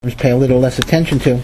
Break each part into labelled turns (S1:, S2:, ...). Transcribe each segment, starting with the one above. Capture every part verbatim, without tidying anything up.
S1: pay a little less attention to.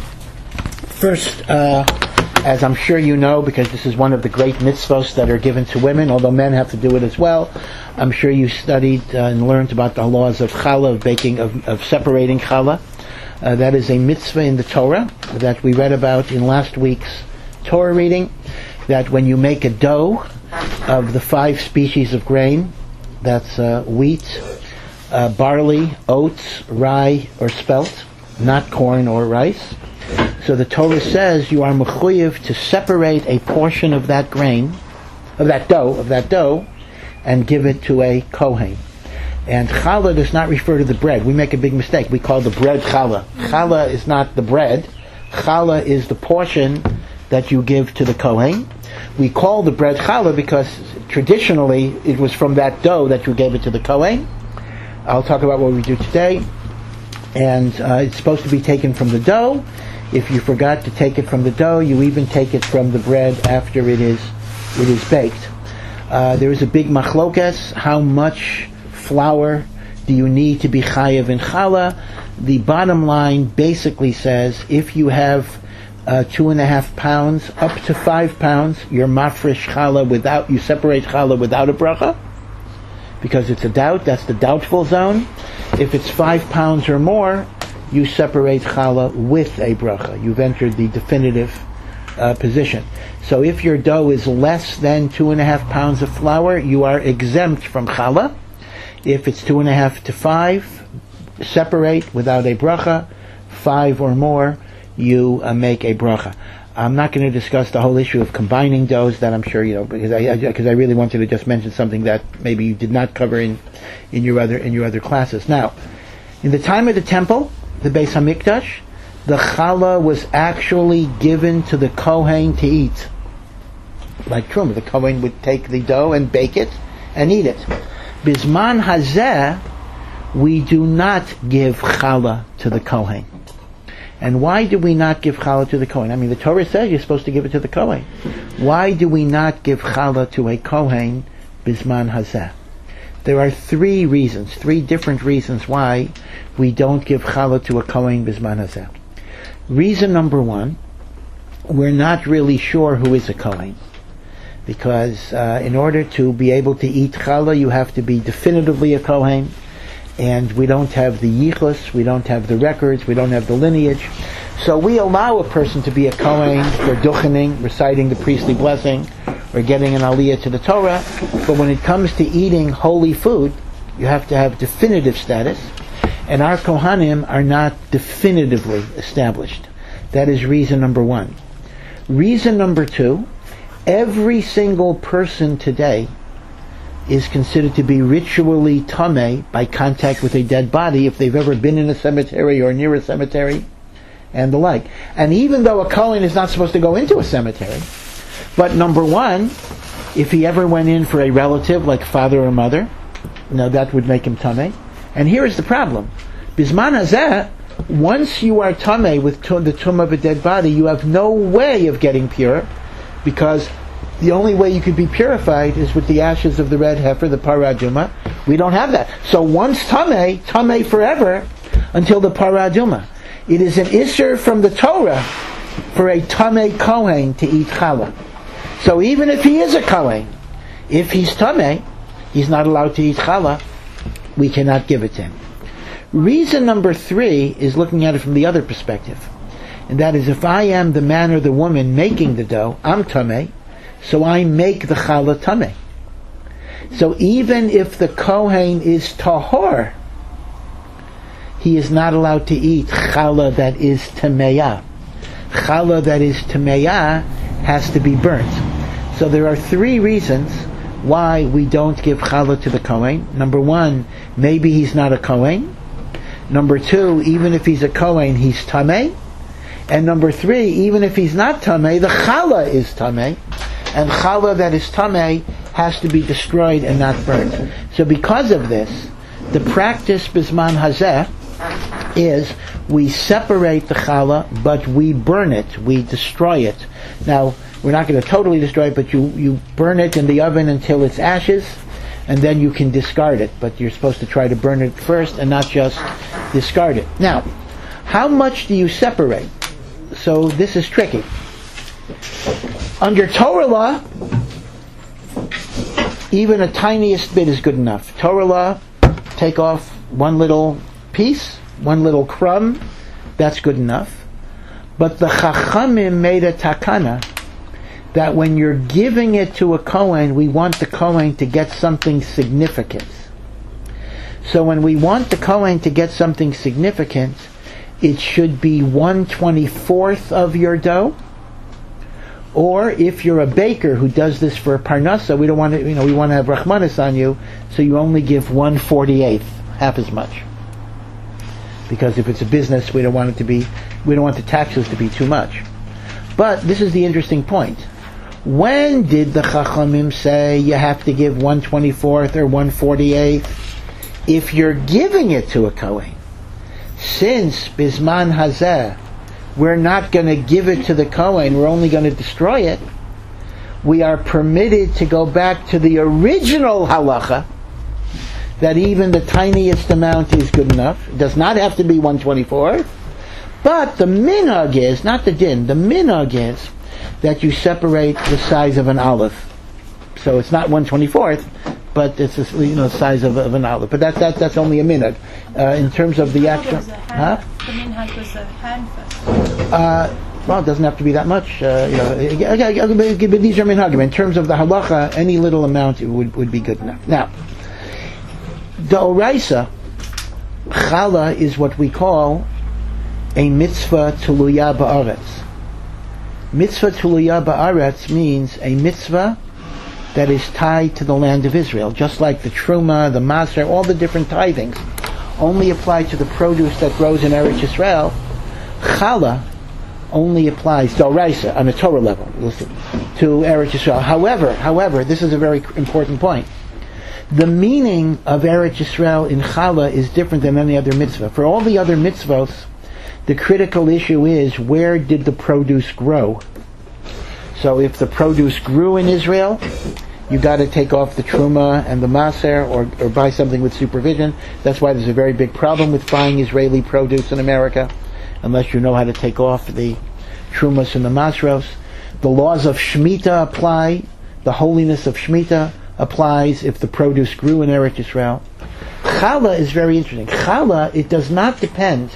S1: First, uh, as I'm sure you know, because this is one of the great mitzvos that are given to women, although men have to do it as well. I'm sure you studied uh, and learned about the laws of challah, of baking, of, of separating challah. Uh, that is a mitzvah in the Torah that we read about in last week's Torah reading, that when you make a dough of the five species of grain, that's uh, wheat, uh, barley, oats, rye, or spelt, not corn or rice. So the Torah says you are mechuyev to separate a portion of that grain, of that dough, of that dough, and give it to a kohen. And challah does not refer to the bread. We make a big mistake. We call the bread challah. Challah is not the bread. Challah is the portion that you give to the kohen. We call the bread challah because traditionally it was from that dough that you gave it to the kohen. I'll talk about what we do today. And uh, it's supposed to be taken from the dough. If you forgot to take it from the dough, you even take it from the bread after it is it is baked. Uh, there is a big machlokes. How much flour do you need to be chayav in challah? The bottom line basically says if you have uh, two and a half pounds up to five pounds, you're mafresh challah without, you separate challah without a bracha, because it's a doubt, that's the doubtful zone. If it's five pounds or more, you separate challah with a bracha. You've entered the definitive uh, position. So if your dough is less than two and a half pounds of flour, you are exempt from challah. If it's two and a half to five, separate without a bracha. Five or more, you uh, make a bracha. I'm not going to discuss the whole issue of combining doughs, that I'm sure you know, because I because I, I really wanted to just mention something that maybe you did not cover in, in your other in your other classes. Now, in the time of the temple, the Beis Hamikdash, the challah was actually given to the kohen to eat. Like truma, the kohen would take the dough and bake it and eat it. Bisman hazeh, we do not give challah to the kohen. And why do we not give challah to the kohen? I mean, the Torah says you're supposed to give it to the kohen. Why do we not give challah to a kohen bisman hazeh? There are three reasons, three different reasons why we don't give challah to a kohen bisman hazeh. Reason number one, we're not really sure who is a kohen. Because uh, in order to be able to eat challah, you have to be definitively a kohen. And we don't have the yichus, we don't have the records, we don't have the lineage. So we allow a person to be a kohen for duchening, reciting the priestly blessing, or getting an aliyah to the Torah. But when it comes to eating holy food, you have to have definitive status. And our kohanim are not definitively established. That is reason number one. Reason number two, every single person today is considered to be ritually tameh by contact with a dead body if they've ever been in a cemetery or near a cemetery and the like. And even though a kohen is not supposed to go into a cemetery, but number one, if he ever went in for a relative like father or mother, no, that would make him tameh. And here is the problem. Bisman hazeh, once you are tameh with the tumah of a dead body, you have no way of getting pure, because the only way you could be purified is with the ashes of the red heifer, the parah adumah. We don't have that. So once tameh, tameh forever until the parah adumah. It is an isser from the Torah for a tameh kohen to eat challah. So even if he is a kohen, if he's tameh, he's not allowed to eat challah. We cannot give it to him. Reason number three is looking at it from the other perspective. And that is, if I am the man or the woman making the dough, I'm tameh, so I make the challah tameh. So even if the kohen is tahor, he is not allowed to eat challah that is tameya. Challah that is tameya has to be burnt. So there are three reasons why we don't give challah to the kohen. Number one, maybe he's not a kohen. Number two, even if he's a kohen, he's tameh. And number three, even if he's not tameh, the challah is tameh. And challah that is tameh has to be destroyed and not burnt. So because of this, the practice bisman hazeh is we separate the challah, but we burn it, we destroy it. Now, we're not going to totally destroy it, but you, you burn it in the oven until it's ashes, and then you can discard it. But you're supposed to try to burn it first and not just discard it. Now, How much do you separate? So this is tricky. Under Torah law, even a tiniest bit is good enough. Torah law, take off one little piece, one little crumb, that's good enough. But the Chachamim made a takana that when you're giving it to a Kohen, we want the Kohen to get something significant. So when we want the Kohen to get something significant, it should be one twenty-fourth of your dough. Or if you're a baker who does this for a parnasa, we don't want to, you know, we want to have rachmanis on you, so you only give one forty-eighth, half as much. Because if it's a business, we don't want it to be, we don't want the taxes to be too much. But this is the interesting point. When did the Chachamim say you have to give one twenty-fourth or one forty-eighth? If you're giving it to a Kohen. Since Bisman Hazeh, we're not going to give it to the Kohen, we're only going to destroy it, we are permitted to go back to the original halacha, that even the tiniest amount is good enough. It does not have to be one twenty-fourth. But the minhag is, not the din, the minhag is that you separate the size of an olive. So it's not one twenty-fourth, but it's the, you know, size of, of an olive. But that, that, that's only a minhag. Uh, in terms of the actual... Huh?
S2: The minhag was a handful.
S1: Uh, well, it doesn't have to be that much. Uh, you know, but these are minhagim. In terms of the halacha, any little amount would, would be good enough. Now, the oraisa, challah, is what we call a mitzvah tuluya ba'aretz. Mitzvah tuluya ba'aretz means a mitzvah that is tied to the land of Israel, just like the truma, the maser, all the different tithings only apply to the produce that grows in Eretz Yisrael. Challah only applies to oraisa on a Torah level, listen, to Eretz Yisrael. However, however, this is a very important point. The meaning of Eretz Yisrael in Challah is different than any other mitzvah. For all the other mitzvahs, the critical issue is, where did the produce grow? So if the produce grew in Israel, you got to take off the truma and the maser, or, or buy something with supervision. That's why there's a very big problem with buying Israeli produce in America, unless you know how to take off the trumas and the masros. The laws of Shemitah apply. The holiness of Shemitah applies if the produce grew in Eretz Yisrael. Challah is very interesting. Challah, it does not depend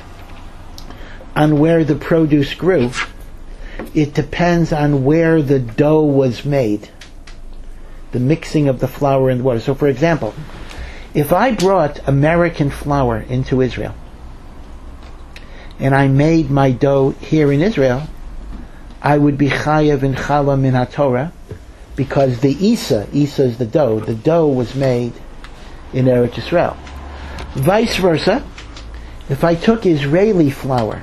S1: on where the produce grew. It depends on where the dough was made. The mixing of the flour and the water. So for example, if I brought American flour into Israel, and I made my dough here in Israel, I would be chayav in challah min haTorah, because the isa, isa is the dough, the dough was made in Eretz Yisrael. Vice versa, if I took Israeli flour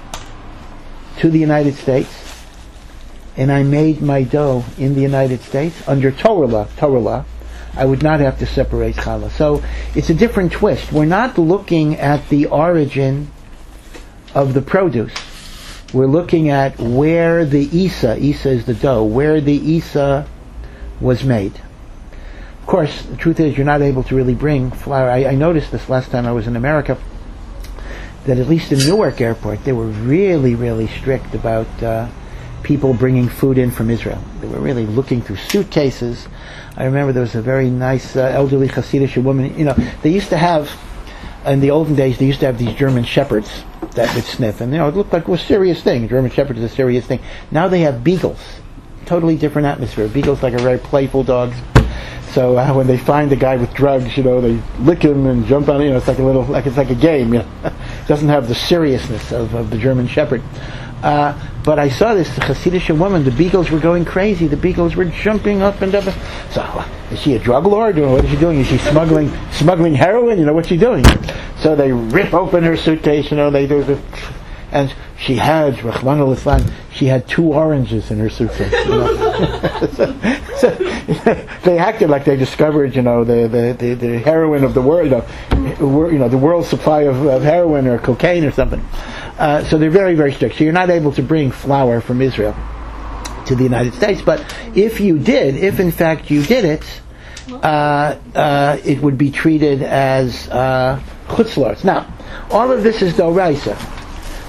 S1: to the United States, and I made my dough in the United States, under Torah law, Torah law, I would not have to separate challah. So it's a different twist. We're not looking at the origin of the produce. We're looking at where the isa, isa is the dough, where the isa was made. Of course, the truth is you're not able to really bring flour. I, I noticed this last time I was in America, that at least in Newark Airport, they were really, really strict about uh, people bringing food in from Israel. They were really looking through suitcases. I remember there was a very nice uh, elderly Hasidic woman. You know, they used to have, in the olden days, they used to have these German shepherds that would sniff, and you know, it looked like it was a serious thing. German shepherd is a serious thing. Now they have beagles. Totally different atmosphere. Beagles like are very playful dogs. So uh, when they find a guy with drugs, you know, they lick him and jump on. You know, it's like a little, like it's like a game. You know, it doesn't have the seriousness of, of the German shepherd. Uh, but I saw this Hasidic woman. The beagles were going crazy. The beagles were jumping up and up. So, uh, is she a drug lord? Or what is she doing? Is she smuggling smuggling heroin? You know, what's she doing? So they rip open her suitcase. You know, they do the, and she had, Rahman al-Islam, she had two oranges in her suitcase. You know? so, so, they acted like they discovered, you know, the, the, the, the heroin of the world, you know, you know, the world's supply of, of heroin or cocaine or something. Uh, so they're very, very strict. So you're not able to bring flour from Israel to the United States. But if you did, if in fact you did it, uh, uh, it would be treated as uh, chutz la'aretz. Now, all of this is d'oraisa.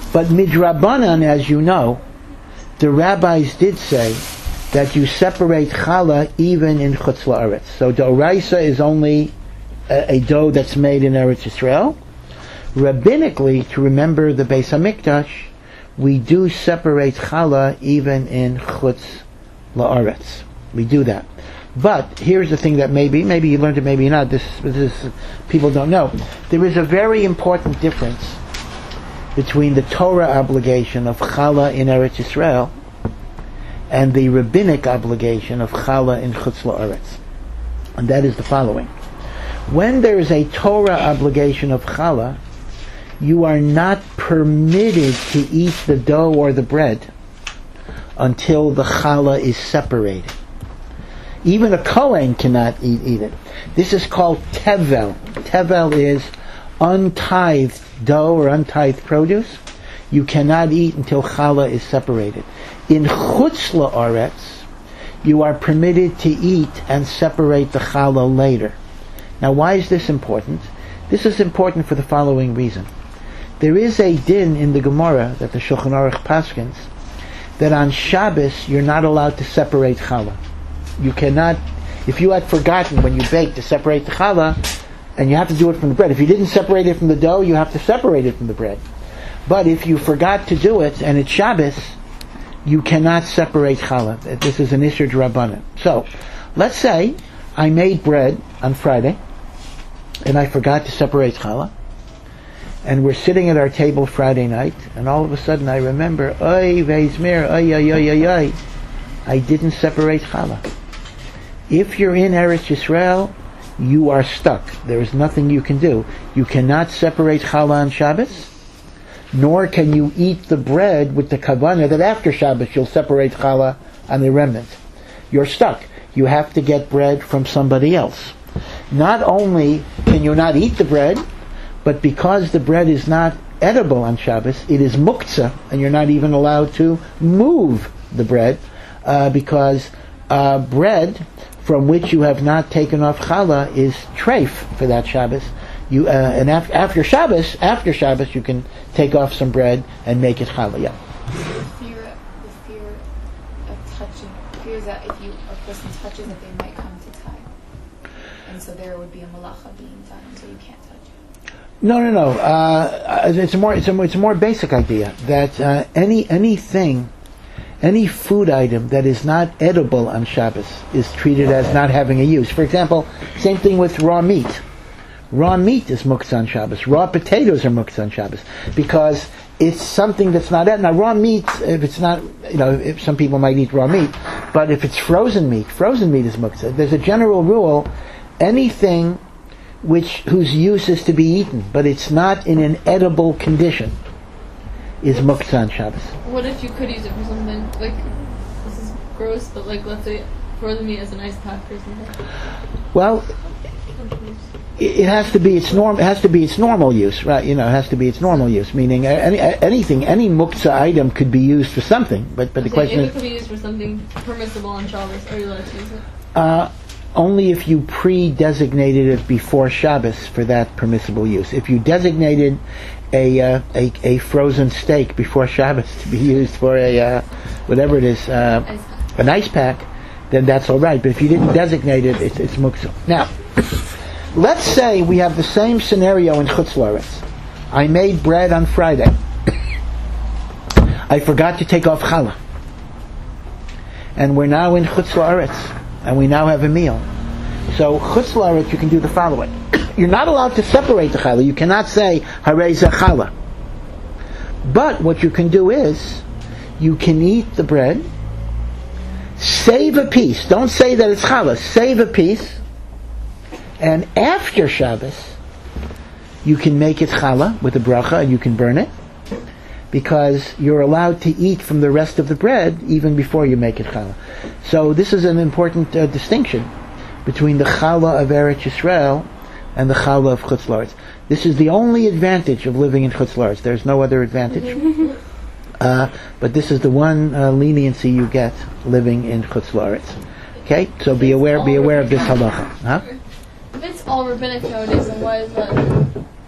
S1: But midrabanan, as you know, the rabbis did say that you separate challah even in chutz la'aretz. So d'oraisa is only a, a dough that's made in Eretz Yisrael. Rabbinically, to remember the Beis Hamikdash, we do separate challah even in chutz la'aretz. We do that. But here's the thing that maybe, maybe you learned it, maybe not. This, this people don't know. There is a very important difference between the Torah obligation of challah in Eretz Yisrael and the rabbinic obligation of challah in chutz la'aretz, and that is the following: when there is a Torah obligation of challah, you are not permitted to eat the dough or the bread until the challah is separated. Even a Kohen cannot eat, eat it. This is called tevel. Tevel is untithed dough or untithed produce. You cannot eat until challah is separated. In chutz la'aretz, you are permitted to eat and separate the challah later. Now, why is this important? This is important for the following reason. There is a din in the Gemara that the Shulchan Aruch paskins that on Shabbos you're not allowed to separate challah. You cannot, if you had forgotten when you bake to separate the challah, and you have to do it from the bread. If you didn't separate it from the dough, you have to separate it from the bread. But if you forgot to do it, and it's Shabbos, you cannot separate challah. This is an Isur D'Rabbanan. So, let's say I made bread on Friday, and I forgot to separate challah, and we're sitting at our table Friday night, and all of a sudden I remember, oy veizmir, oy oy oy oy oy, I didn't separate challah. If you're in Eretz Yisrael, you are stuck. There is nothing you can do. You cannot separate challah on Shabbos, nor can you eat the bread with the kavanah that after Shabbos you'll separate challah on the remnant. You're stuck. You have to get bread from somebody else. Not only can you not eat the bread, but because the bread is not edible on Shabbos, it is muktzah, and you're not even allowed to move the bread, uh, because uh, bread from which you have not taken off challah is treif for that Shabbos. You uh, and af- after Shabbos, after Shabbos, you can take off some bread and make it challah. Yeah.
S3: The fear, the fear of touching, fears that if you a person touches it, they might come to tie, and so there would be a malacha being done, so you can't touch it.
S1: No, no, no. Uh, it's a more, it's a, it's a more basic idea that uh, any anything. Any food item that is not edible on Shabbos is treated as not having a use. For example, same thing with raw meat. Raw meat is muktzah on Shabbos. Raw potatoes are muktzah on Shabbos because it's something that's not edible. Now, raw meat, if it's not, you know, if some people might eat raw meat, but if it's frozen meat, frozen meat is muktzah. There's a general rule: anything which whose use is to be eaten, but it's not in an edible condition, is muktzah on Shabbos.
S4: What if you could use it for something, like, this is gross, but like, let's say, frozen meat as an ice pack or something?
S1: Well, it, it has to be its norm. It has to be its normal use, right? You know, it has to be its normal use. Meaning, any, anything, any muktzah item could be used for something. But but
S4: I'm
S1: the question
S4: if
S1: is,
S4: it could be used for something permissible on Shabbos, are you allowed to use it?
S1: Uh, only if you pre-designated it before Shabbos for that permissible use. If you designated a uh, a, a frozen steak before Shabbos to be used for a uh, whatever it is, uh,
S4: Ice
S1: an ice pack, then that's all right. But if you didn't designate it, it's, it's muktzah. Now, let's say we have the same scenario in chutz la'aretz. I made bread on Friday. I forgot to take off challah, and we're now in chutz la'aretz, and we now have a meal. So chutz la'aretz, you can do the following. You're not allowed to separate the challah. You cannot say harei zeh challah. But what you can do is, you can eat the bread, save a piece. Don't say that it's challah. Save a piece, and after Shabbos, you can make it challah with a bracha, and you can burn it, because you're allowed to eat from the rest of the bread even before you make it challah. So this is an important uh, distinction between the challah of Eretz Yisrael and the challah of chutz la'aretz. This is the only advantage of living in chutz la'aretz. There's no other advantage. uh, but this is the one uh, leniency you get living in chutz la'aretz. Okay, so be aware, be aware of this halacha. Huh?
S4: If it's all rabbinic nowadays, then why is that?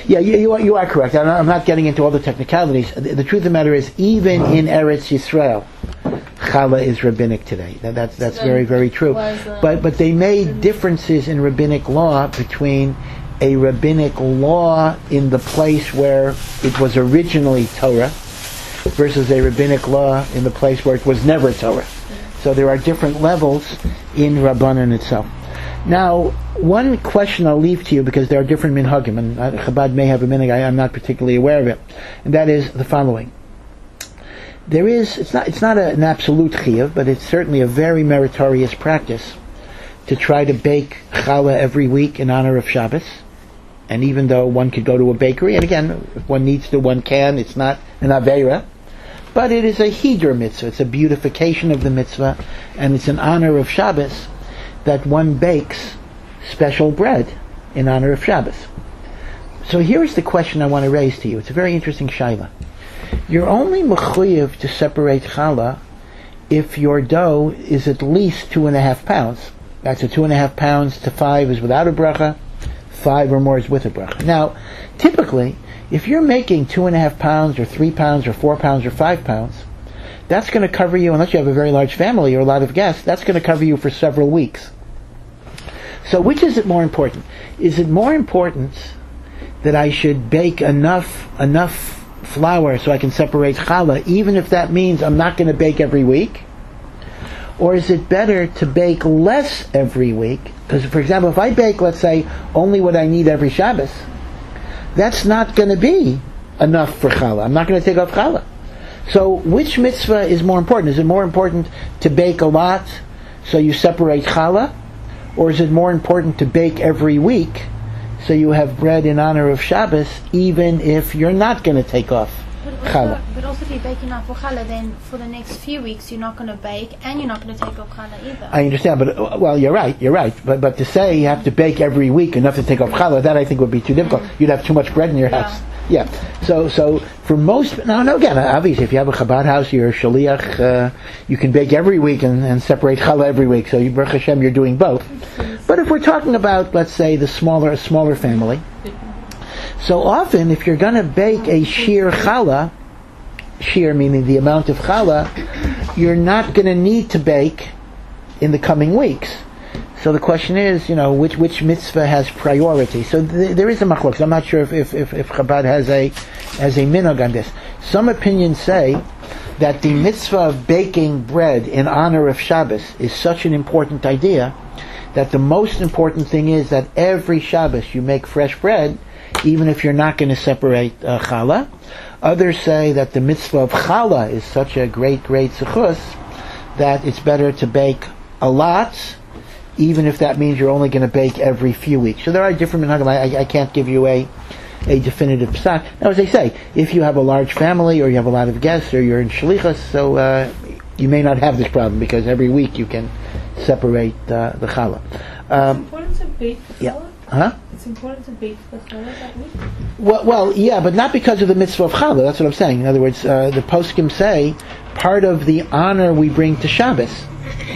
S1: Yeah, you, you, are, you are correct. I'm not, I'm not getting into all the technicalities. The, the truth of the matter is, even in Eretz Yisrael, challah is rabbinic today. That, that's that's
S4: So
S1: very, very true.
S4: was, uh,
S1: But but they made differences in rabbinic law between a rabbinic law in the place where it was originally Torah versus a rabbinic law in the place where it was never Torah. So there are different levels in Rabbanan itself. Now, one question I'll leave to you, because there are different minhagim, and uh, Chabad may have a minhag, I am not particularly aware of it, and that is the following. There is, it's not, it's not a, an absolute chiyuv, but it's certainly a very meritorious practice to try to bake challah every week in honor of Shabbos. And even though one could go to a bakery, and again, if one needs to, one can, it's not an aveira, but it is a hidur mitzvah, it's a beautification of the mitzvah, and it's an honor of Shabbos that one bakes special bread in honor of Shabbos. So here's the question I want to raise to you. It's a very interesting shaila. You're only mechuyev to separate challah if your dough is at least two and a half pounds. That's a two and a half pounds to five is without a bracha, five or more is with a bracha. Now, typically, if you're making two and a half pounds or three pounds or four pounds or five pounds, that's going to cover you, unless you have a very large family or a lot of guests, that's going to cover you for several weeks. So which is it more important? Is it more important that I should bake enough enough flour so I can separate challah, even if that means I'm not going to bake every week? Or is it better to bake less every week? Because, for example, if I bake, let's say, only what I need every Shabbos, that's not going to be enough for challah. I'm not going to take off challah. So which mitzvah is more important? Is it more important to bake a lot so you separate challah? Or is it more important to bake every week so you have bread in honor of Shabbos, even if you're not going to take off
S2: But
S1: challah?
S2: also, but also if you're baking out for challah, then for the next few weeks you're not going to bake and you're not going to take off challah either.
S1: I understand, but uh, well, you're right, you're right. But but to say you have to bake every week enough to take off challah, that I think would be too difficult. You'd have too much bread in your
S2: Yeah.
S1: house. Yeah. So so for most, no, no, again, obviously, if you have a Chabad house, you're a shaliach, uh, you can bake every week and, and separate challah every week. So you, Baruch Hashem, you're doing both. But if we're talking about, let's say, the smaller, a smaller family, so often if you're going to bake a sheer challah, sheer meaning the amount of challah, you're not going to need to bake in the coming weeks. So the question is, you know, which which mitzvah has priority? So th- there is a machlokes. I'm not sure if, if, if, if Chabad has a has a minhag on this. Some opinions say that the mitzvah of baking bread in honor of Shabbos is such an important idea that the most important thing is that every Shabbos you make fresh bread, even if you're not going to separate uh, challah. Others say that the mitzvah of challah is such a great, great zechus that it's better to bake a lot, even if that means you're only going to bake every few weeks. So there are different minhagim. I, I can't give you a a definitive psak. Now, as I say, if you have a large family or you have a lot of guests or you're in shalichas, so uh, you may not have this problem because every week you can separate uh, the challah. Um,
S5: It's important to bake the
S1: yeah.
S5: challah?
S1: Huh?
S5: It's important to bake the challah that week?
S1: Well, well, yeah, but not because of the mitzvah of challah. That's what I'm saying. In other words, uh, the poskim say part of the honor we bring to Shabbos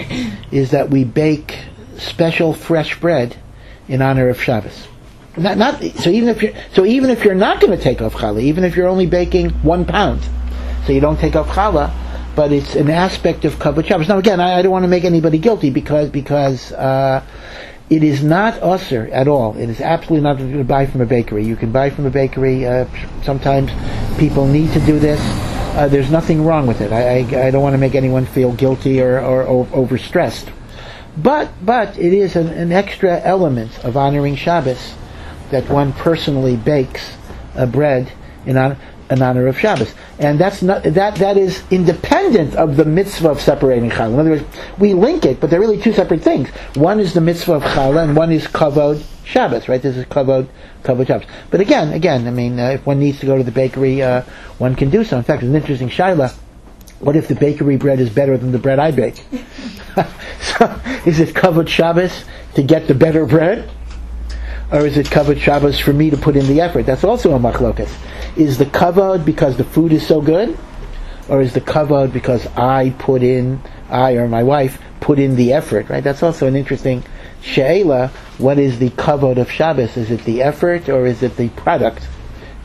S1: is that we bake special fresh bread in honor of Shabbos. Not, not so even if you're so even if you're not going to take off challah, even if you're only baking one pound, so you don't take off challah, but it's an aspect of kavod Shabbos. Now, again, I, I don't want to make anybody guilty because because. Uh, It is not usher at all. It is absolutely not to buy from a bakery. You can buy from a bakery. Uh, sometimes people need to do this. Uh, there's nothing wrong with it. I, I, I don't want to make anyone feel guilty or, or, or overstressed. But but it is an, an extra element of honoring Shabbos that one personally bakes a bread in honor, in honor of Shabbos, and that's not that that is independent of the mitzvah of separating challah. In other words, we link it, but they're really two separate things. One is the mitzvah of challah, and one is kavod Shabbos. Right? This is kavod kavod Shabbos. But again, again, I mean, uh, if one needs to go to the bakery, uh, one can do so. In fact, it's an interesting shaila. What if the bakery bread is better than the bread I bake? So, is it kavod Shabbos to get the better bread? Or is it kavod Shabbos for me to put in the effort? That's also a machlokas. Is the kavod because the food is so good? Or is the kavod because I put in, I or my wife put in the effort, right? That's also an interesting she'ela. What is the kavod of Shabbos? Is it the effort or is it the product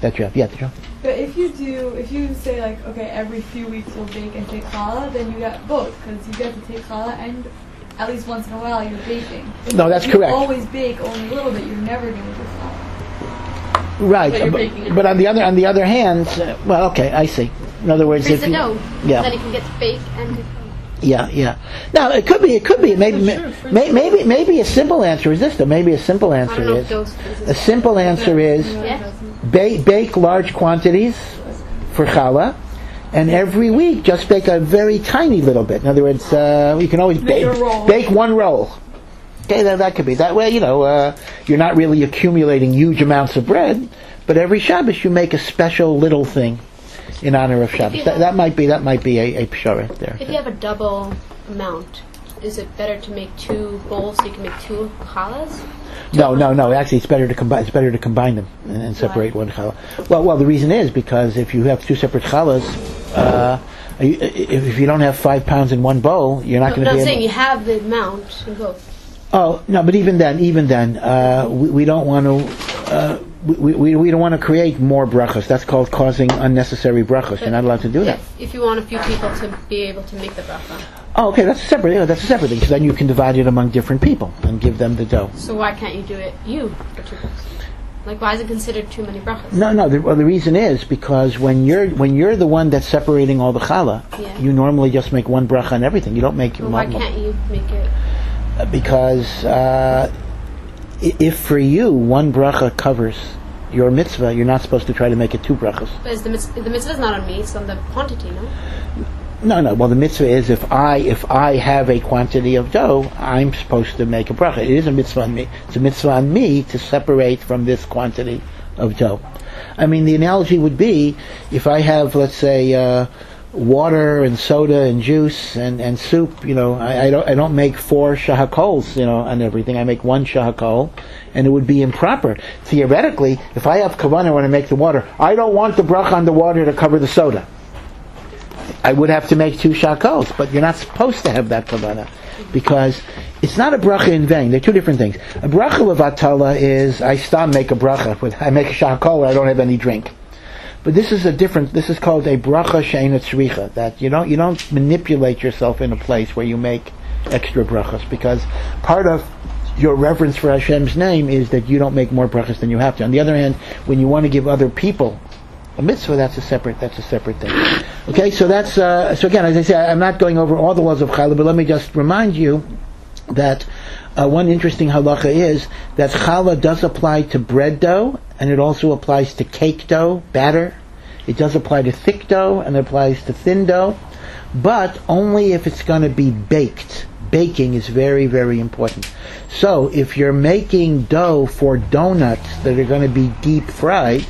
S1: that you have. Yeah, John.
S5: But if you do, if you say like, okay, every few weeks you'll bake and take challah, then you get both, because you get to take challah and at least once in a while you're baking.
S1: No, that's
S5: if you
S1: correct.
S5: always bake only a little bit, you're never going to do challah.
S1: Right,
S4: But you're
S1: but,
S4: baking it.
S1: but on the other on the other hand, uh, well, okay, I see. In other words,
S6: Freeze
S1: if
S6: the
S1: you,
S6: dough.
S1: yeah.
S6: Then you can get to bake and do
S1: Yeah, yeah. Now it could be, it could be. Maybe, may, maybe, maybe a simple answer is this. Though maybe a simple
S6: I don't
S1: answer
S6: know
S1: is
S6: if those freezes.
S1: a simple answer is
S6: Yeah.
S1: ba- bake large quantities for challah, and every week just bake a very tiny little bit. In other words, uh, you can always
S5: Make
S1: bake
S5: a roll.
S1: bake one roll. Okay, that, that could be that way. You know, uh, you're not really accumulating huge amounts of bread, but every Shabbos you make a special little thing in honor of Shabbos. That, that might be that might be a, a pshara there.
S6: If you have a double amount, is it better to make two bowls so you can make two challahs?
S1: No, no, no. Actually, it's better to combine. It's better to combine them and, and separate one challah. Well, well, the reason is because if you have two separate challahs, uh, you- if, if you don't have five pounds in one bowl, you're not
S6: No,
S1: going
S6: no,
S1: to
S6: I'm
S1: be
S6: saying
S1: able.
S6: you have the amount in both.
S1: Oh no, but even then, even then, uh, we, we don't want to. Uh, we, we we don't want to create more brachos. That's called causing unnecessary brachos. You're not allowed to do that.
S6: If, if you want a few people to be able to make the bracha.
S1: Oh, okay, that's a separate. Yeah, that's a separate thing. Because then you can divide it among different people and give them the dough.
S6: So why can't you do it you for two bowls? Like, why is it considered too many brachas?
S1: No, no. The, well, the reason is because when you're when you're the one that's separating all the challah,
S6: Yeah.
S1: you normally just make one bracha on everything. You don't make
S6: Well, why
S1: mul-
S6: can't you make it?
S1: because uh, i- if for you one bracha covers your mitzvah, you're not supposed to try to make it two brachas.
S6: But is the, mitz- the mitzvah is not on me; it's on the quantity, no?
S1: No, no. Well, the mitzvah is if I if I have a quantity of dough, I'm supposed to make a bracha. It is a mitzvah on me. It's a mitzvah on me to separate from this quantity of dough. I mean, the analogy would be if I have, let's say, uh, water and soda and juice and, and soup. You know, I, I don't I don't make four shahakols, you know, on everything. I make one shahakol, and it would be improper. Theoretically, if I have kavanah when I make the water, I don't want the bracha on the water to cover the soda. I would have to make two shakos, but you're not supposed to have that kavanah because it's not a bracha in vain. They're two different things. A bracha levatala is I stop make a bracha, but I make a shakol where I don't have any drink. But this is a different. This is called a bracha she'ena tzricha. That you don't you don't manipulate yourself in a place where you make extra brachas because part of your reverence for Hashem's name is that you don't make more brachas than you have to. On the other hand, when you want to give other people a mitzvah, that's a separate that's a separate thing. Okay, so that's uh, so again, as I say, I'm not going over all the laws of challah, but let me just remind you that uh, one interesting halacha is that challah does apply to bread dough, and it also applies to cake dough, batter. It does apply to thick dough, and it applies to thin dough, but only if it's going to be baked. Baking is very, very important. So, if you're making dough for donuts that are going to be deep fried,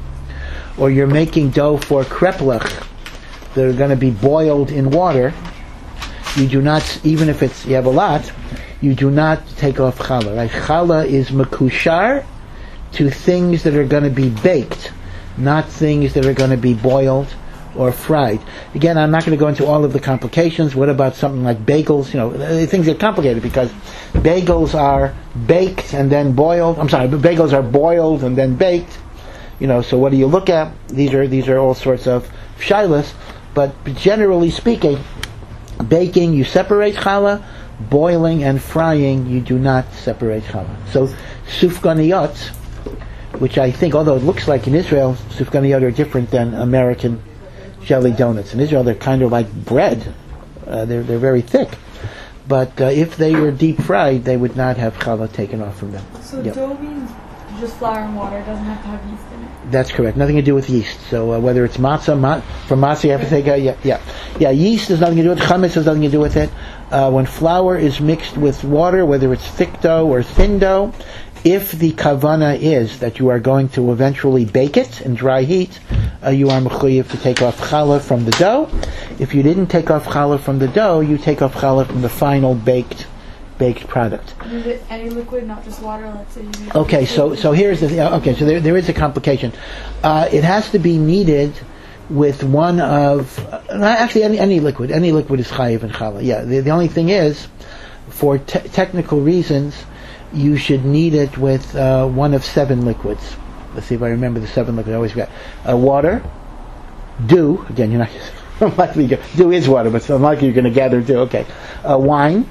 S1: or you're making dough for kreplach that are going to be boiled in water, you do not, even if it's you have a lot, you do not take off challah. Right? Challah is mekushar to things that are going to be baked, not things that are going to be boiled or fried. Again, I'm not going to go into all of the complications. What about something like bagels? You know, things get complicated because bagels are baked and then boiled. I'm sorry, bagels are boiled and then baked. You know, so what do you look at? These are these are all sorts of shilas, but generally speaking, baking you separate challah, boiling and frying you do not separate challah. So sufganiyot, which I think, although it looks like in Israel, sufganiyot are different than American jelly donuts. In Israel, they're kind of like bread; uh, they're they're very thick. But uh, if they were deep fried, they would not have challah taken off from them.
S5: So
S1: Yep.
S5: dough means just flour and water. It doesn't have to have yeast in it.
S1: That's correct. Nothing to do with yeast. So uh, whether it's matzah, ma- from matzah you have to take a, yeah, yeah. Yeah, yeast has nothing to do with it. Chametz has nothing to do with it. Uh, when flour is mixed with water, whether it's thick dough or thin dough, if the kavana is that you are going to eventually bake it in dry heat, uh, you are mechuyev to take off challah from the dough. If you didn't take off challah from the dough, you take off challah from the final baked baked product.
S5: Is it any liquid, not just water? Let's say you use
S1: Okay, so so here's the th- okay. So there there is a complication. Uh, it has to be kneaded with one of uh, actually any any liquid. Any liquid is chayiv and challah. Yeah. The, the only thing is, for te- technical reasons, you should knead it with uh, one of seven liquids. Let's see if I remember the seven liquids. I always forget. Uh, water, dew. Again, you're not unlikely. You dew is water, but it's unlikely you're going to gather dew. Okay. Uh, wine,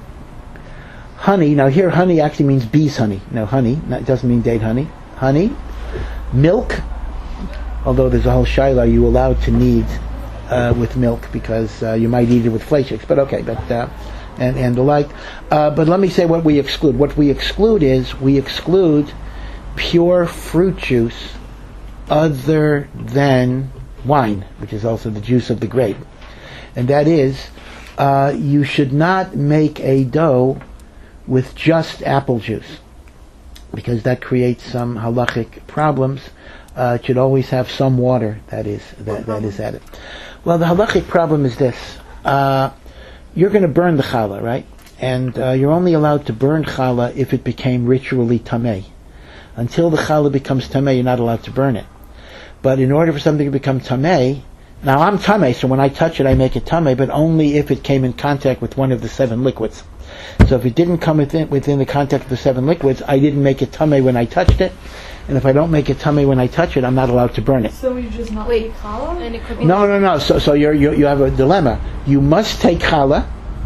S1: honey. Now here, honey actually means bees' honey. No, honey. It doesn't mean date honey. Honey, milk. Although there's a whole shaila, are you allowed to knead uh, with milk because uh, you might eat it with flakes? But okay, but uh, and and the like. Uh, but let me say what we exclude. What we exclude is we exclude pure fruit juice other than wine, which is also the juice of the grape, and that is uh, you should not make a dough with just apple juice, because that creates some halachic problems. Uh, it should always have some water that is that, that is added. Well, the halachic problem is this: uh, you're going to burn the challah, right? And uh, you're only allowed to burn challah if it became ritually tameh. Until the challah becomes tameh, you're not allowed to burn it. But in order for something to become tameh, now I'm tameh, so when I touch it, I make it tameh, but only if it came in contact with one of the seven liquids. So if it didn't come within within the contact of the seven liquids, I didn't make it tameh when I touched it. And if I don't make it tameh when I touch it, I'm not allowed to burn it.
S5: So you just not
S6: Wait.
S5: take challah?
S6: And it could be
S1: No, no, no. So, so you're, you you have a dilemma. You must take challah.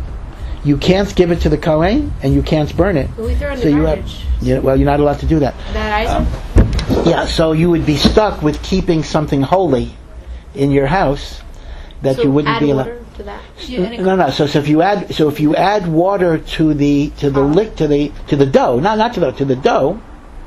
S1: You can't give it to the kohen, and you can't burn it.
S6: But we throw in
S1: So
S6: the
S1: you have,
S6: garbage.
S1: yeah, well, you're not allowed to do that.
S6: That Isaac?
S1: Yeah, so you would be stuck with keeping something holy in your house that
S6: so
S1: you wouldn't
S6: add
S1: be allowed.
S6: water to that.
S2: Yeah, and it
S1: No, no. So, so if you add, so if you add water to the to the lick to the to the dough, not not to the to the dough.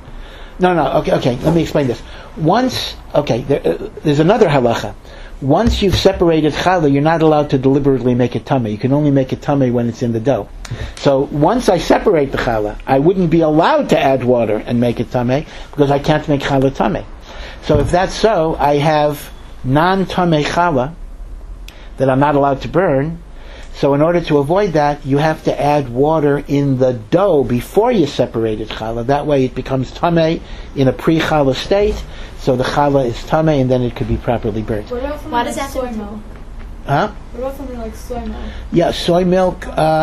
S1: No, no. Okay, okay. Let me explain this. Once, okay, there, uh, there's another halacha. Once you've separated challah, you're not allowed to deliberately make it tummy. You can only make it tummy when it's in the dough. So once I separate the challah, I wouldn't be allowed to add water and make it tummy because I can't make challah tummy. So if that's so, I have non-tummy challah that I'm not allowed to burn. So in order to avoid that, you have to add water in the dough before you separated challah. That way it becomes tameh in a pre-challah state, so the challah is tameh and then it could be properly burnt.
S5: What about something
S2: Why
S5: like
S2: does that
S5: soy
S2: have to-
S5: milk?
S1: Huh?
S5: What about something like soy milk?
S1: Yeah, soy milk,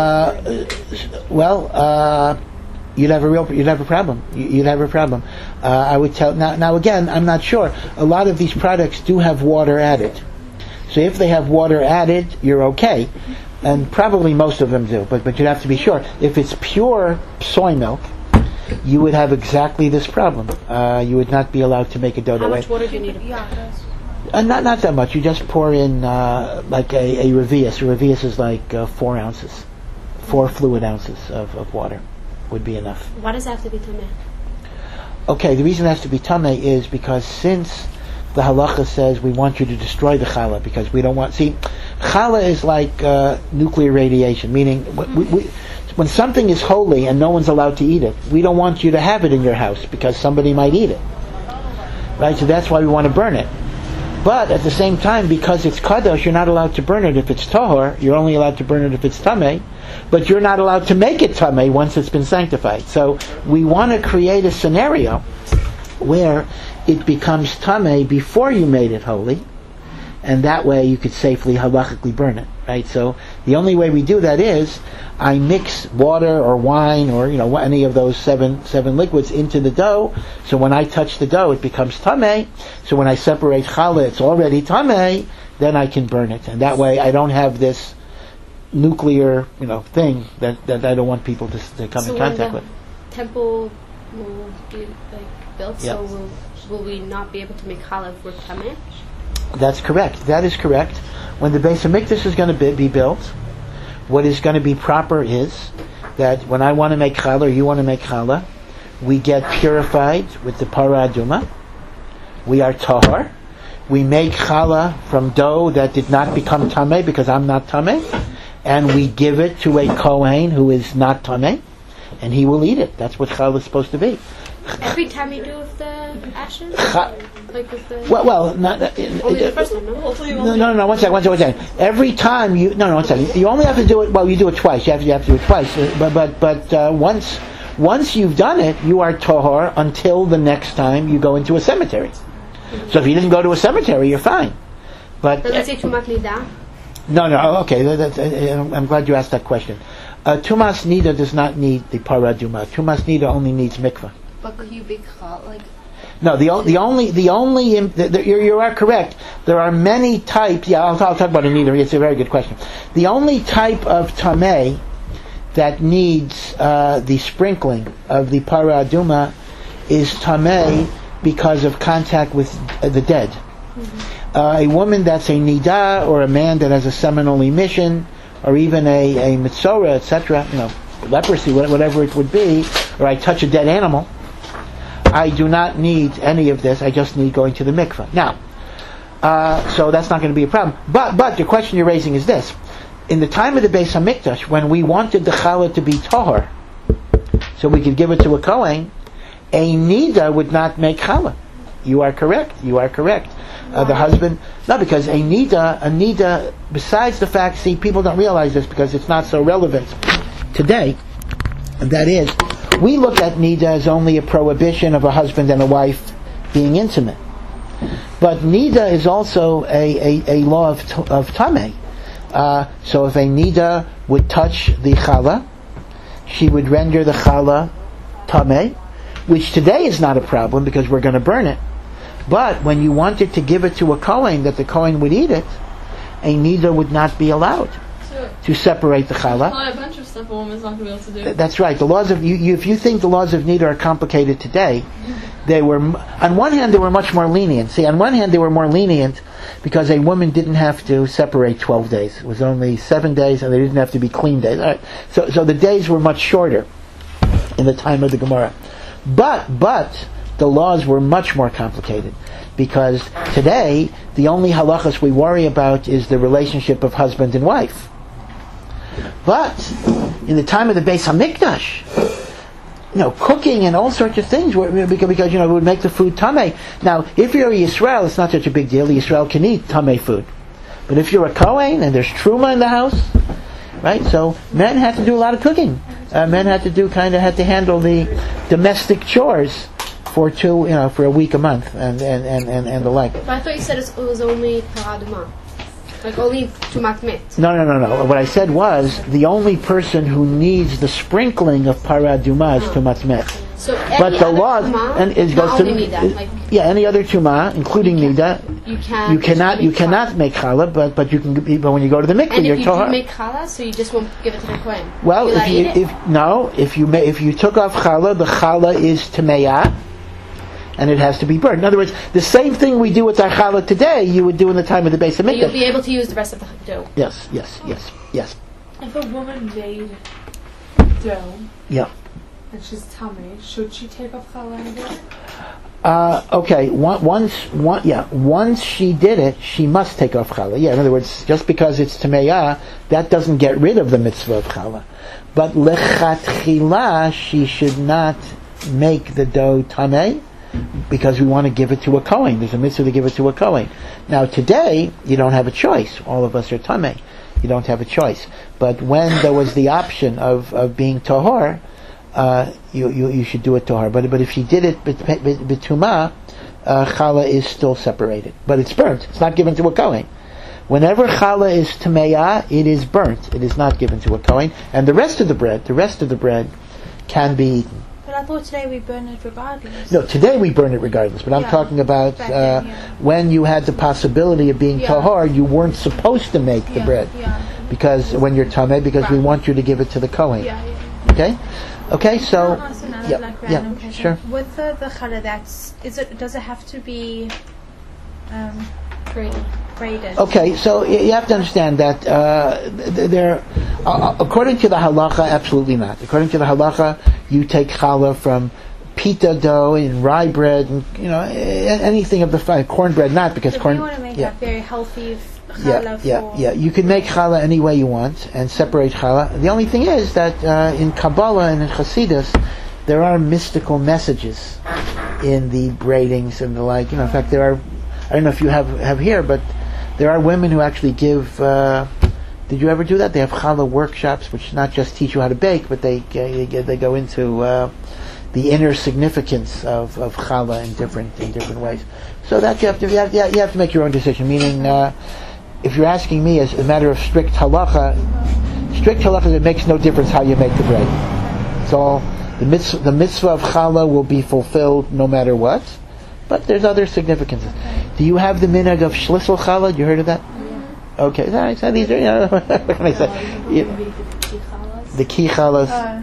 S1: uh, well, uh, you'd have a real, you'd have a problem. You- You'd have a problem. Uh, I would tell, now, now again, I'm not sure. A lot of these products do have water added. So if they have water added, you're okay. And probably most of them do, but but you'd have to be sure. If it's pure soy milk, you would have exactly this problem. Uh, you would not be allowed to make a dough
S6: How
S1: that way.
S6: much water do you need?
S2: Yeah, it does.
S1: Uh, not not that much. You just pour in uh, like a, a revius. A revius is like uh, four ounces, four fluid ounces of, of water would be enough.
S6: Why does it have to be tameh?
S1: Okay, the reason it has to be tameh is because since the halacha says we want you to destroy the challah because we don't want. See, challah is like uh, nuclear radiation, meaning we, we, when something is holy and no one's allowed to eat it, we don't want you to have it in your house because somebody might eat it. Right? So that's why we want to burn it. But at the same time, because it's kadosh, you're not allowed to burn it if it's tahor. You're only allowed to burn it if it's tameh. But you're not allowed to make it tameh once it's been sanctified. So we want to create a scenario where it becomes tameh before you made it holy, and that way you could safely halachically burn it, right? So the only way we do that is I mix water or wine or you know any of those seven seven liquids into the dough. So when I touch the dough, it becomes tameh. So when I separate challah, it's already tameh. Then I can burn it, and that way I don't have this nuclear you know thing that, that I don't want people to, to come
S6: so
S1: in
S6: when
S1: contact
S6: the
S1: with.
S6: temple will be like built,
S1: Yeah.
S6: so will will we not be able to make challah if we're tameh?
S1: That's correct. That is correct. When the Beis HaMikdash is going to be, be built, what is going to be proper is that when I want to make challah or you want to make challah, we get purified with the para aduma. We are tahor. We make challah from dough that did not become tameh because I'm not tameh, and we give it to a kohen who is not tameh, and he will eat it. That's what challah is supposed to be.
S6: Every time you do with the ashes,
S1: Cha-
S6: like with the
S1: Well, well, not, uh,
S6: only the first time, no?
S1: No, no, no, one second, one second, one second. Every time you, no, no, one second. You only have to do it, well, you do it twice. You have to, you have to do it twice. Uh, But, but, but, uh, once, once you've done it, you are tahor until the next time you go into a cemetery. So if you didn't go to a cemetery, you're fine. But,
S6: But let's say tumat nida.
S1: no, no, okay, that, that, uh, I'm glad you asked that question. Uh, Tumas Nida does not need the paraduma. Tumas Nida only needs mikvah.
S3: But could you bake challah? Like,
S1: No, the o- the only the only im- the, the, you're, you are correct. There are many types. Yeah, I'll, I'll talk about it either. It's a very good question. The only type of tameh that needs uh, the sprinkling of the para aduma is tameh because of contact with uh, the dead. Mm-hmm. Uh, a woman that's a nida, or a man that has a seminal emission, or even a a mitzora, et cetera. You know, leprosy, whatever it would be, or I touch a dead animal. I do not need any of this. I just need going to the mikveh. Now, uh, so that's not going to be a problem. But but the question you're raising is this: in the time of the Beis Hamikdash, when we wanted the challah to be tahor, so we could give it to a kohen, a nida would not make challah. You are correct. You are correct. Uh, the husband, no, because a nida, a nida. Besides the fact, see, people don't realize this because it's not so relevant today. And that is, we look at nida as only a prohibition of a husband and a wife being intimate. But nida is also a, a, a law of t- of tameh. Uh, so if a nida would touch the challah, she would render the challah tameh, which today is not a problem because we're going to burn it. But when you wanted to give it to a kohen, that the kohen would eat it, a nida would not be allowed
S4: So,
S1: to separate the challah.
S4: probably a bunch of stuff a woman's not going to be able to do.
S1: Th- That's right. The laws of you, you, if you think the laws of nida are complicated today, they were m- on one hand they were much more lenient. See, on one hand they were more lenient because a woman didn't have to separate twelve days. It was only seven days, and they didn't have to be clean days. All right. So, so the days were much shorter in the time of the Gemara. But, but the laws were much more complicated because today the only halachas we worry about is the relationship of husband and wife. But in the time of the Beis Hamikdash, you know, cooking and all sorts of things were, because, because you know it would make the food tameh. Now, if you're a Yisrael, it's not such a big deal. The Yisrael can eat tameh food. But if you're a Kohen and there's truma in the house, right? So men had to do a lot of cooking. Uh, men had to do kind of had to handle the domestic chores for two, you know, for a week, a month, and and, and, and, and the like.
S6: But I thought you said it was only paraduma. Like only tumat met.
S1: No, no, no, no. What I said was the only person who needs the sprinkling of paraduma is
S6: Oh.
S1: tumat met.
S6: So any
S1: But the
S6: other
S1: law
S6: tuma,
S1: and it
S6: not
S1: goes to
S6: only nida, like
S1: yeah, any other tuma, including
S6: You
S1: nida.
S6: you can
S1: You cannot, you
S6: make
S1: cannot
S6: challah.
S1: make challah, but but you can. But when you go to the mikveh,
S6: And
S1: you're
S6: if you do
S1: tahor.
S6: make challah, so you just won't give it to the kohen.
S1: Well,
S6: you
S1: if
S6: let
S1: you,
S6: eat it?
S1: if no, if you ma- if you took off challah, the challah is tameya, and it has to be burned. In other words, the same thing we do with our challah today, you would do in the time of the Beis
S6: But you'll
S1: Hamikdash.
S6: be able to use the rest of the dough.
S1: Yes, yes, yes, yes.
S5: If a woman made dough
S1: Yeah.
S5: and she's tummy, should she take off challah and dough?
S1: Uh, okay. One, once, one, yeah. Once she did it, she must take off challah. Yeah. In other words, just because it's tameya, that doesn't get rid of the mitzvah of challah. But lechatchila, she should not make the dough tameh, because we want to give it to a kohen. There's a mitzvah to give it to a kohen. Now today, you don't have a choice. All of us are tameh. You don't have a choice. But when there was the option of, of being tahor, uh, you, you you should do it tahor. But but if she did it b'tumah, uh, challah is still separated. But it's burnt. It's not given to a kohen. Whenever challah is tameya, it is burnt. It is not given to a kohen. And the rest of the bread, the rest of the bread, can be eaten.
S2: But I thought today we burn it regardless.
S1: No, today we burn it regardless, but I'm
S2: Yeah.
S1: talking about
S2: Back
S1: uh,
S2: then, yeah.
S1: when you had the possibility of being
S2: Yeah.
S1: tahor, you weren't supposed to make the
S2: Yeah,
S1: bread.
S2: Yeah.
S1: Because when you're tameh, because we want you to give it to the kohen.
S2: Yeah. yeah.
S1: Okay? Okay, so...
S2: Can I ask another
S1: yeah,
S2: like
S1: yeah,
S2: random question?
S1: sure.
S2: With the the challah, that's is it? Does it have to be um,
S6: Braided.
S2: braided?
S1: Okay, so y- you have to understand that uh, th- there, uh, according to the halacha, absolutely not. According to the halacha, you take challah from pita dough and rye bread, and you know a- anything of the fi- cornbread, not because
S2: If
S1: corn.
S2: you want to make
S1: yeah.
S2: that very healthy f-
S1: Yeah,
S2: challah
S1: yeah,
S2: for
S1: yeah. You can make challah any way you want and separate challah. The only thing is that uh, in Kabbalah and in Hasidus, there are mystical messages in the braidings and the like. You know, in fact, there are. I don't know if you have have here, but there are women who actually give. Uh, did you ever do that? They have challah workshops, which not just teach you how to bake, but they they, they go into uh, the inner significance of, of challah in different in different ways. So that you have to you have, you have to make your own decision. Meaning, uh, if you're asking me as a matter of strict halacha, strict halacha, it makes no difference how you make the bread. It's all the mitzvah, the mitzvah of challah will be fulfilled no matter what. but there's other significances. Do you have the minhag of Shlisel Challah? You heard of that?
S2: Yeah.
S1: Okay, so, I- so these are, you know, what can I say? You- the key challahs.
S2: Uh,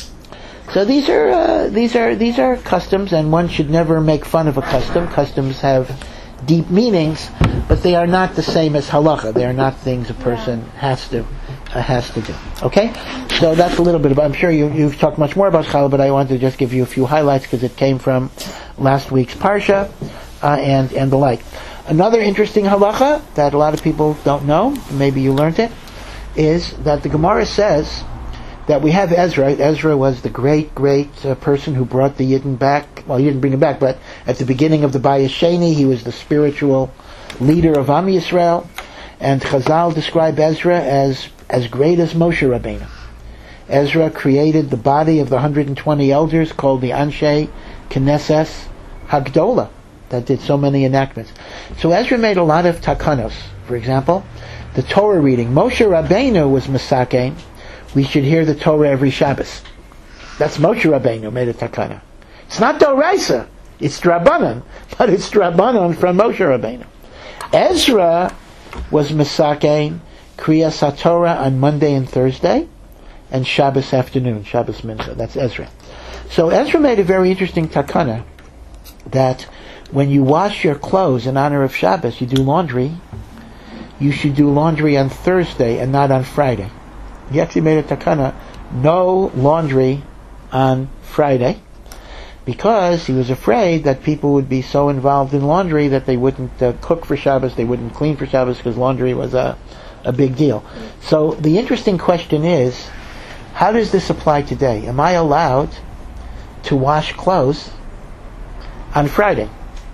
S1: So these are uh, these are these are customs, and one should never make fun of a custom. Customs have deep meanings, but they are not the same as halacha. They are not things a person has to uh, has to do. Okay, so that's a little bit about. I'm sure you, you've talked much more about challah, but I wanted to just give you a few highlights because it came from last week's parsha uh, and and the like. Another interesting halacha that a lot of people don't know, maybe you learned it, is that the Gemara says that we have Ezra. Ezra was the great, great uh, person who brought the Yidden back. Well, he didn't bring him back, but at the beginning of the Bayis Sheni, he was the spiritual leader of Am Yisrael. And Chazal describe Ezra as as great as Moshe Rabbeinu. Ezra created the body of the one hundred twenty elders called the Anshe Knesses Hagdola that did so many enactments. So Ezra made a lot of takanos. For example, the Torah reading. Moshe Rabbeinu was Masakein. We should hear the Torah every Shabbos. That's Moshe Rabbeinu made a takana. It's not Doraisa, it's Drabanan, but it's Drabanan from Moshe Rabbeinu. Ezra was Masakein, Kriyas HaTorah on Monday and Thursday, and Shabbos afternoon, Shabbos Mincha. That's Ezra. So Ezra made a very interesting takana that when you wash your clothes in honor of Shabbos, you do laundry, you should do laundry on Thursday and not on Friday. He actually made a takana, no laundry on Friday, because he was afraid that people would be so involved in laundry that they wouldn't uh, cook for Shabbos, they wouldn't clean for Shabbos, because laundry was a, a big deal. So the interesting question is, how does this apply today? Am I allowed to wash clothes on Friday?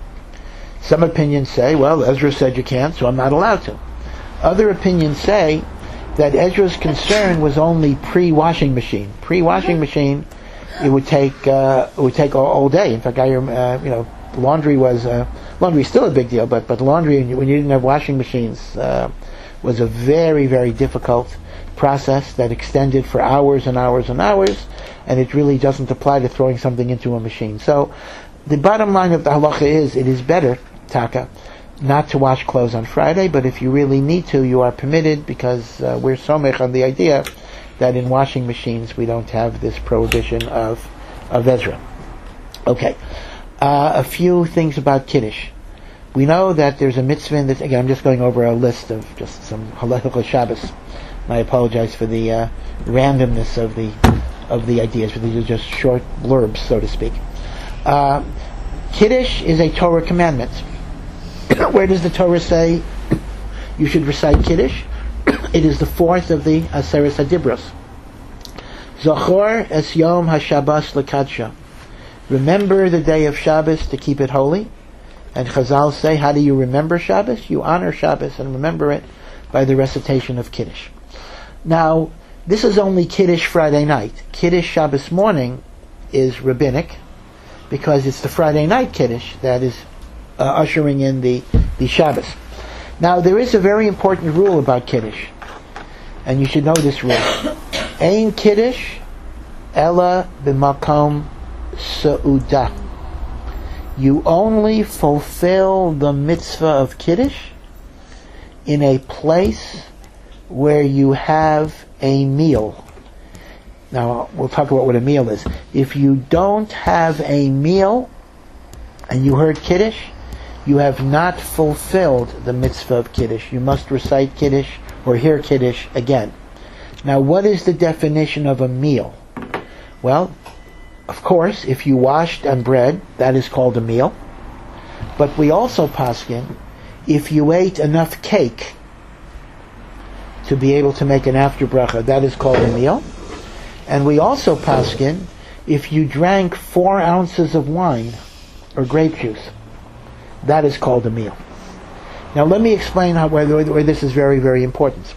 S1: Some opinions say, well, Ezra said you can't, so I'm not allowed to. Other opinions say that Ezra's concern was only pre-washing machine. Pre-washing machine, it would take uh, it would take all, all day. In fact, I uh, you know laundry was uh, laundry is still a big deal, but but laundry when you didn't have washing machines uh, was a very very difficult process that extended for hours and hours and hours, and it really doesn't apply to throwing something into a machine. So the bottom line of the halacha is it is better, taka, not to wash clothes on Friday, but if you really need to, you are permitted, because uh, we're somech on the idea that in washing machines we don't have this prohibition of of Ezra. Okay, uh, a few things about Kiddush. We know that there's a mitzvah in this. Again, I'm just going over a list of just some halachic Shabbos. And I apologize for the uh, randomness of the of the ideas, but these are just short blurbs, so to speak. Uh, Kiddush is a Torah commandment. Where does the Torah say you should recite Kiddush? It is the fourth of the Aseres HaDibros. Zachor es Yom HaShabbos L'Kadsha. Remember the day of Shabbos to keep it holy. And Chazal say, how do you remember Shabbos? You honor Shabbos and remember it by the recitation of Kiddush. Now, this is only Kiddush Friday night. Kiddush Shabbos morning is rabbinic, because it's the Friday night Kiddush that is Uh, ushering in the, the Shabbos. Now, there is a very important rule about Kiddush, and you should know this rule. Ein Kiddush ela b'makom seudah. You only fulfill the mitzvah of Kiddush in a place where you have a meal. Now, we'll talk about what a meal is. If you don't have a meal, and you heard Kiddush, you have not fulfilled the mitzvah of Kiddush. You must recite Kiddush or hear Kiddush again. Now, what is the definition of a meal? Well, of course, if you washed on bread, that is called a meal. But we also paskin, if you ate enough cake to be able to make an after bracha, that is called a meal. And we also paskin, if you drank four ounces of wine or grape juice, that is called a meal. Now let me explain how where, where this is very, very important.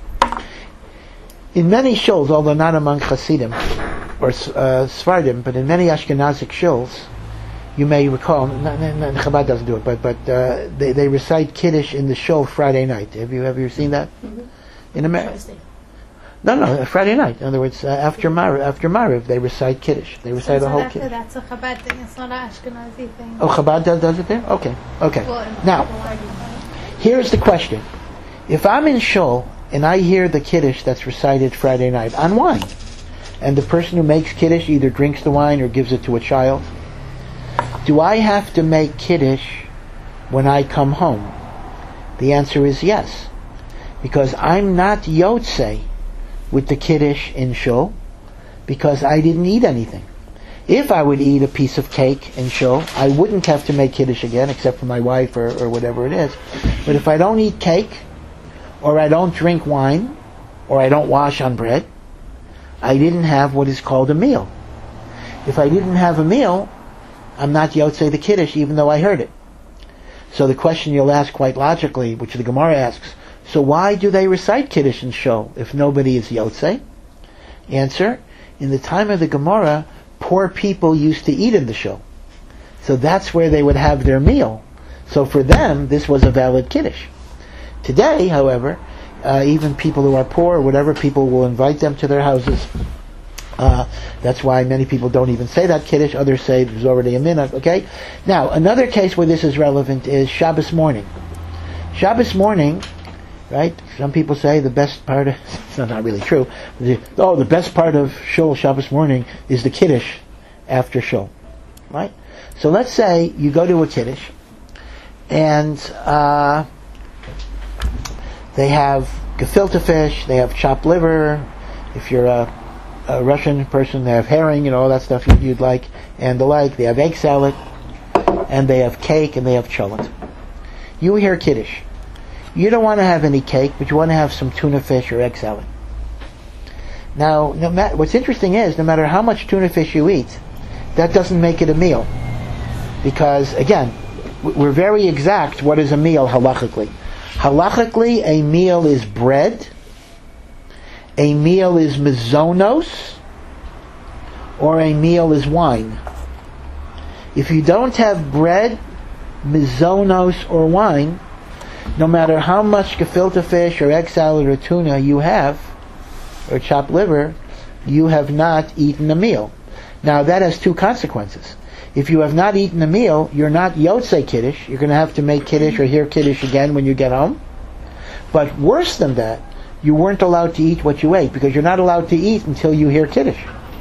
S1: In many shuls, although not among Hasidim or uh, Sfardim, but in many Ashkenazic shuls, you may recall, n- n- n- Chabad doesn't do it, but but uh, they, they recite Kiddush in the shul Friday night. Have you have you seen that?
S6: Mm-hmm.
S1: In America? No, no, Friday night. In other words, uh, after Mariv, after Mariv, they recite Kiddush. They recite
S2: So
S1: a whole
S2: that's, a,
S1: Kiddush.
S2: that's a Chabad thing. It's not an Ashkenazi thing.
S1: Oh, Chabad does, does it there? Okay, okay.
S2: Well, in-
S1: Now, here's the question. If I'm in shul and I hear the Kiddush that's recited Friday night on wine, and the person who makes Kiddush either drinks the wine or gives it to a child, do I have to make Kiddush when I come home? The answer is yes. Because I'm not Yotzei with the Kiddush in shul, because I didn't eat anything. If I would eat a piece of cake in shul, I wouldn't have to make Kiddush again, except for my wife or, or whatever it is. But if I don't eat cake, or I don't drink wine, or I don't wash on bread, I didn't have what is called a meal. If I didn't have a meal, I'm not Yotzei the Kiddush, even though I heard it. So the question you'll ask quite logically, which the Gemara asks, so why do they recite Kiddush in shul if nobody is Yotzei? Answer, in the time of the Gemara, poor people used to eat in the shul. So that's where they would have their meal. So for them, this was a valid Kiddush. Today, however, uh, even people who are poor or whatever, people will invite them to their houses. Uh, that's why many people don't even say that Kiddush. Others say there's already a minhag. Okay? Now, another case where this is relevant is Shabbos morning. Shabbos morning, right? Some people say the best part of, it's not really true. The, oh, the best part of shul Shabbos morning is the Kiddush after shul. Right? So let's say you go to a Kiddush and uh, they have gefilte fish, they have chopped liver. If you're a, a Russian person, they have herring, you know, all that stuff you'd, you'd like, and the like. They have egg salad, and they have cake, and they have cholent. You hear Kiddush. You don't want to have any cake, but you want to have some tuna fish or egg salad. Now, no ma- what's interesting is, no matter how much tuna fish you eat, that doesn't make it a meal. Because, again, we're very exact what is a meal halachically. Halachically, a meal is bread, a meal is mizonos, or a meal is wine. If you don't have bread, mizonos, or wine, no matter how much gefilte fish or egg salad or tuna you have, or chopped liver, you have not eaten a meal. Now that has two consequences. If you have not eaten a meal, you're not Yotzei Kiddush. You're going to have to make Kiddush or hear Kiddush again when you get home. But worse than that, you weren't allowed to eat what you ate, because you're not allowed to eat until you hear Kiddush.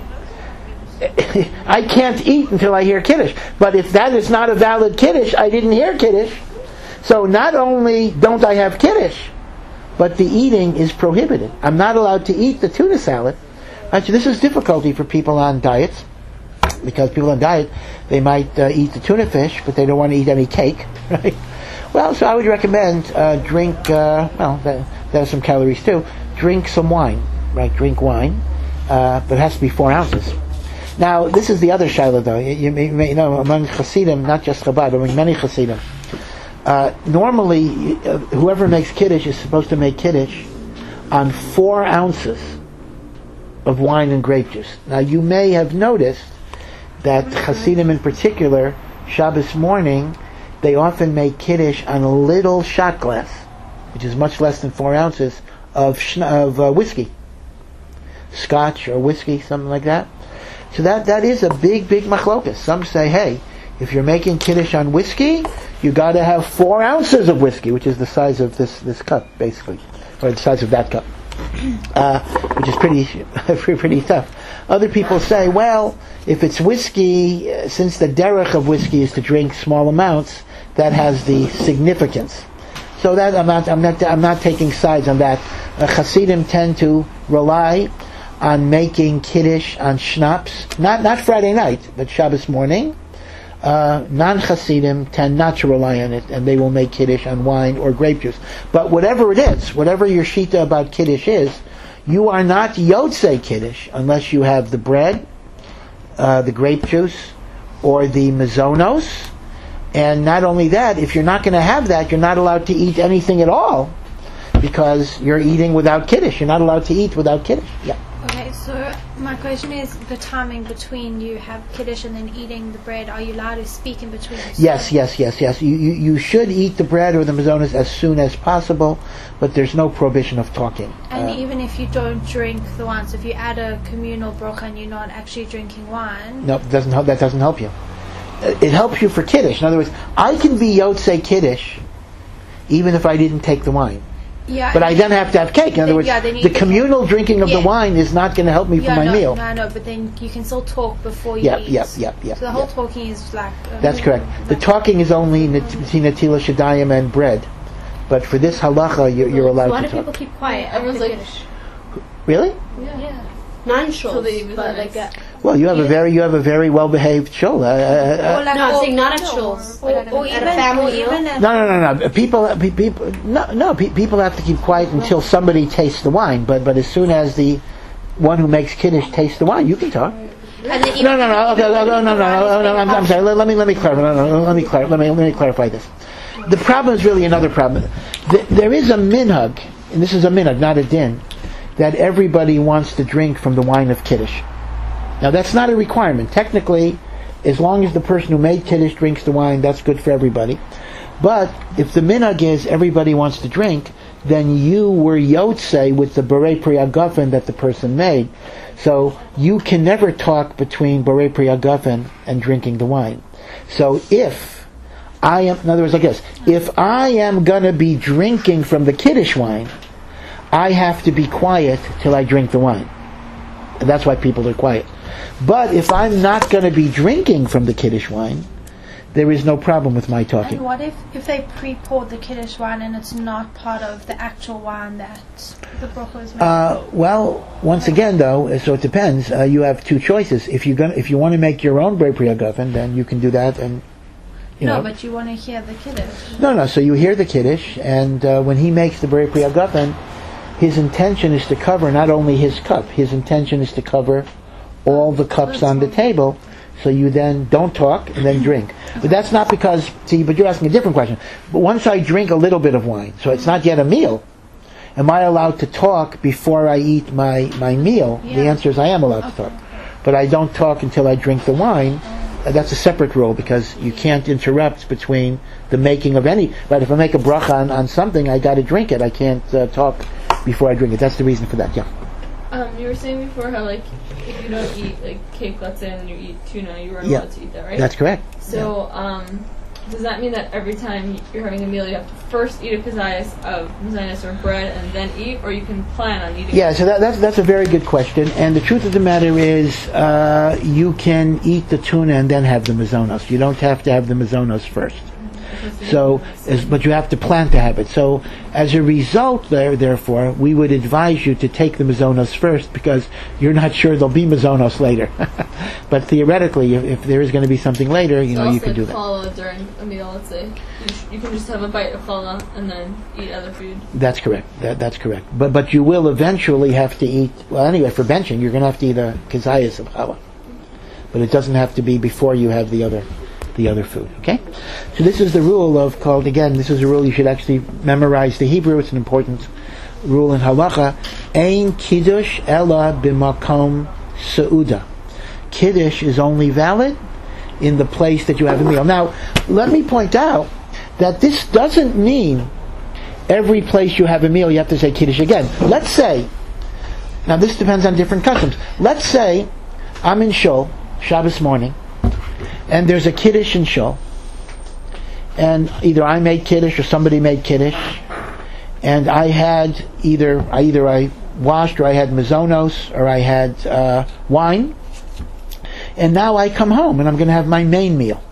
S1: I can't eat until I hear Kiddush. But if that is not a valid Kiddush, I didn't hear Kiddush. So not only don't I have Kiddush, but the eating is prohibited. I'm not allowed to eat the tuna salad. Actually, this is difficulty for people on diets, because people on diet, they might uh, eat the tuna fish, but they don't want to eat any cake, right? Well, so I would recommend uh, drink, uh, well, that, that has some calories too, drink some wine, right? Drink wine, uh, but it has to be four ounces. Now, this is the other shaila though. You, you, may, you may know, among Hasidim, not just Chabad, but among many Hasidim, uh, normally, uh, whoever makes Kiddush is supposed to make Kiddush on four ounces of wine and grape juice. Now, you may have noticed that Hasidim in particular, Shabbos morning, they often make Kiddush on a little shot glass, which is much less than four ounces, of schn- of uh, whiskey. Scotch or whiskey, something like that. So that, that is a big, big machlokas. Some say, hey, if you're making Kiddush on whiskey, you gotta have four ounces of whiskey, which is the size of this, this cup, basically. Or the size of that cup. Uh, which is pretty, pretty, pretty tough. Other people say, well, if it's whiskey, uh, since the derech of whiskey is to drink small amounts, that has the significance. So that I'm not, I'm not, I'm not taking sides on that. Uh, Hasidim tend to rely on making Kiddush on schnapps, not not Friday night, but Shabbos morning. Uh, non-Hasidim tend not to rely on it, and they will make Kiddush on wine or grape juice. But whatever it is, whatever your shita about Kiddush is, you are not Yotzei Kiddush unless you have the bread, uh, the grape juice, or the mizonos. And not only that, if you're not going to have that, you're not allowed to eat anything at all, because you're eating without Kiddush. You're not allowed to eat without Kiddush. Yeah.
S2: Okay, so my My question is the timing between you have kiddush and then eating the bread. Are you allowed to speak in between?
S1: Yes, yes, yes, yes. You, you you should eat the bread or the mazonas as soon as possible, but there's no prohibition of talking.
S2: And
S1: Uh,
S2: even if you don't drink the wine, so if you add a communal bracha and you're not actually drinking wine,
S1: no, it doesn't help. That doesn't help you. Uh, It helps you for kiddush. In other words, I can be yotzei kiddush even if I didn't take the wine.
S2: yeah.
S1: But I then have to have cake. In other
S2: Then-
S1: words,
S2: yeah, then you
S1: the
S2: eat the
S1: communal drinking of the
S2: Yeah.
S1: wine is not going to help me
S2: yeah,
S1: for my
S2: no,
S1: meal.
S2: No, no, but then you can still talk before you
S1: Yep,
S2: eat.
S1: yep, yep, yep,
S2: So the whole
S1: yep.
S2: talking is like. Um,
S1: That's correct. The talking is only nat- between Natila Shadayim and bread. But for this halacha, you're, you're
S6: So
S1: allowed
S6: why
S1: to
S6: do people
S1: talk.
S6: keep quiet?
S4: Everyone's
S6: after
S4: like-
S6: Kiddush?
S1: Really?
S2: Yeah.
S6: Non-shuls,
S4: So they use
S6: but
S4: that
S6: like
S4: as-
S6: that.
S1: Well, you have a very you have a very well behaved shul. Uh, uh, uh,
S2: Or like,
S6: No, I'm
S2: or-
S6: saying not at
S2: no,
S6: shuls.
S2: Or,
S6: Like at a-
S2: or
S6: at a
S2: even,
S6: family
S2: or
S6: meal?
S2: even at,
S1: no, no, no, no. People, pe- people, no, no. Pe- people have to keep quiet until somebody tastes the wine. But but as soon as the one who makes kiddush tastes the wine, you can talk.
S2: and then
S1: No, no, no. Okay, no, no, no, no, no, no, I'm, I'm sorry. Let, let me let me clarify. No, no, no, let me clar- let me let me clarify this. The problem is really another problem. Th- There is a minhag, and this is a minhag, not a din, that everybody wants to drink from the wine of kiddush. Now that's not a requirement. Technically, as long as the person who made kiddush drinks the wine, that's good for everybody. But if the minhag is everybody wants to drink, then you were yotzei with the Borei Pri Hagafen that the person made. So you can never talk between Borei Pri Hagafen and drinking the wine. So if I am, in other words, like this, if I am going to be drinking from the kiddush wine, I have to be quiet till I drink the wine. And that's why people are quiet. But if I'm not going to be drinking from the kiddush wine, there is no problem with my talking.
S2: And what if, if they pre-poured the kiddush wine and it's not part of the actual wine that the bracha is made?
S1: Uh, well, once again, though, so it depends. Uh, you have two choices. If you're gonna, if you want to make your own Borei Pri Hagafen, then you can do that, and you
S2: no,
S1: know.
S2: but you want to hear the kiddush.
S1: No, no. So you hear the kiddush, and uh, when he makes the Borei Pri Hagafen, his intention is to cover not only his cup. His intention is to cover all the cups on the table. So you then don't talk and then drink. But that's not because, see, but you're asking a different question. But once I drink a little bit of wine, so it's not yet a meal, am I allowed to talk before I eat my, my meal? The
S2: Yeah.
S1: answer is I am allowed to talk. But I don't talk until I drink the wine. Uh, that's a separate rule because you can't interrupt between the making of any. Right? If I make a bracha on, on something, I got to drink it. I can't uh, talk before I drink it. That's the reason for that. Yeah.
S4: Um, you were saying before how like if you don't eat like cake, let's say, and you eat tuna, you weren't
S1: Yeah.
S4: allowed to eat that, right?
S1: That's correct.
S4: So, um, does that mean that every time you're having a meal, you have to first eat a kazayas of mazonos or bread and then eat, or you can plan on eating?
S1: Yeah, so that, that's that's a very good question. And the truth of the matter is, uh, you can eat the tuna and then have the mazonos. You don't have to have the mazonos first. So, as, but you have to plan to have it. So, as a result, there, therefore, we would advise you to take the mazonos first because you're not sure there'll be mazonos later. But theoretically, if, if there is going to be something later, you
S4: So
S1: know, you
S4: also
S1: can do
S4: like
S1: that.
S4: challah during a meal, let's say. You, sh- you can just have a bite of challah and then eat other food.
S1: That's correct. That, that's correct. But but you will eventually have to eat. Well, anyway, for benching, you're going to have to eat a kazayas of challah. But it doesn't have to be before you have the other the other food. Okay. So this is the rule of called again. This is a rule you should actually memorize the Hebrew. It's an important rule in halacha. Ein kiddush ella b'makom seuda. Kiddush is only valid in the place that you have a meal. Now, let me point out that this doesn't mean every place you have a meal you have to say kiddush again. Let's say, now this depends on different customs. Let's say I'm in shul Shabbos morning, and there's a kiddush in shul, and either I made kiddush or somebody made kiddush, and I had either I either I washed or I had mazonos or I had uh, wine, and now I come home and I'm going to have my main meal.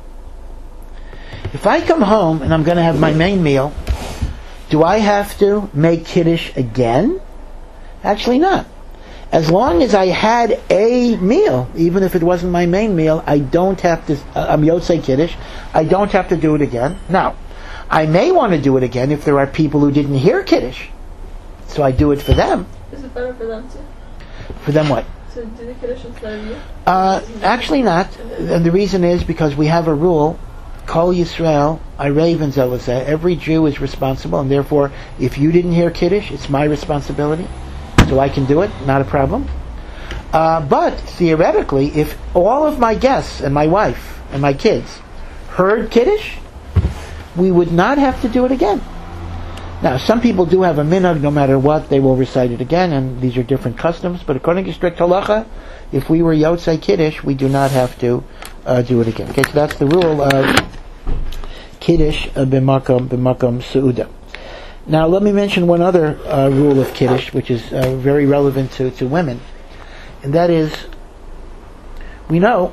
S1: If I come home and I'm going to have my main meal, do I have to make kiddush again? Actually not. As long as I had a meal, even if it wasn't my main meal, I don't have to, uh, I'm yotzei kiddush, I don't have to do it again. Now, I may want to do it again if there are people who didn't hear kiddush. So I do it for them.
S4: Is it better for them too?
S1: For them what?
S4: To do the kiddush instead of you?
S1: Uh, actually not. And the reason is because we have a rule, Kol Yisrael, Ravens, I would say, every Jew is responsible, and therefore, if you didn't hear kiddush, it's my responsibility. So I can do it, not a problem. Uh, but theoretically, if all of my guests and my wife and my kids heard Kiddush, we would not have to do it again. Now, some people do have a minhag, no matter what, they will recite it again, and these are different customs, but according to strict halacha, if we were Yotzei Kiddush, we do not have to uh, do it again. Okay, so that's the rule of Kiddush uh, b'makom b'makom Seuda. Now, let me mention one other uh, rule of Kiddush, which is uh, very relevant to, to women, and that is, we know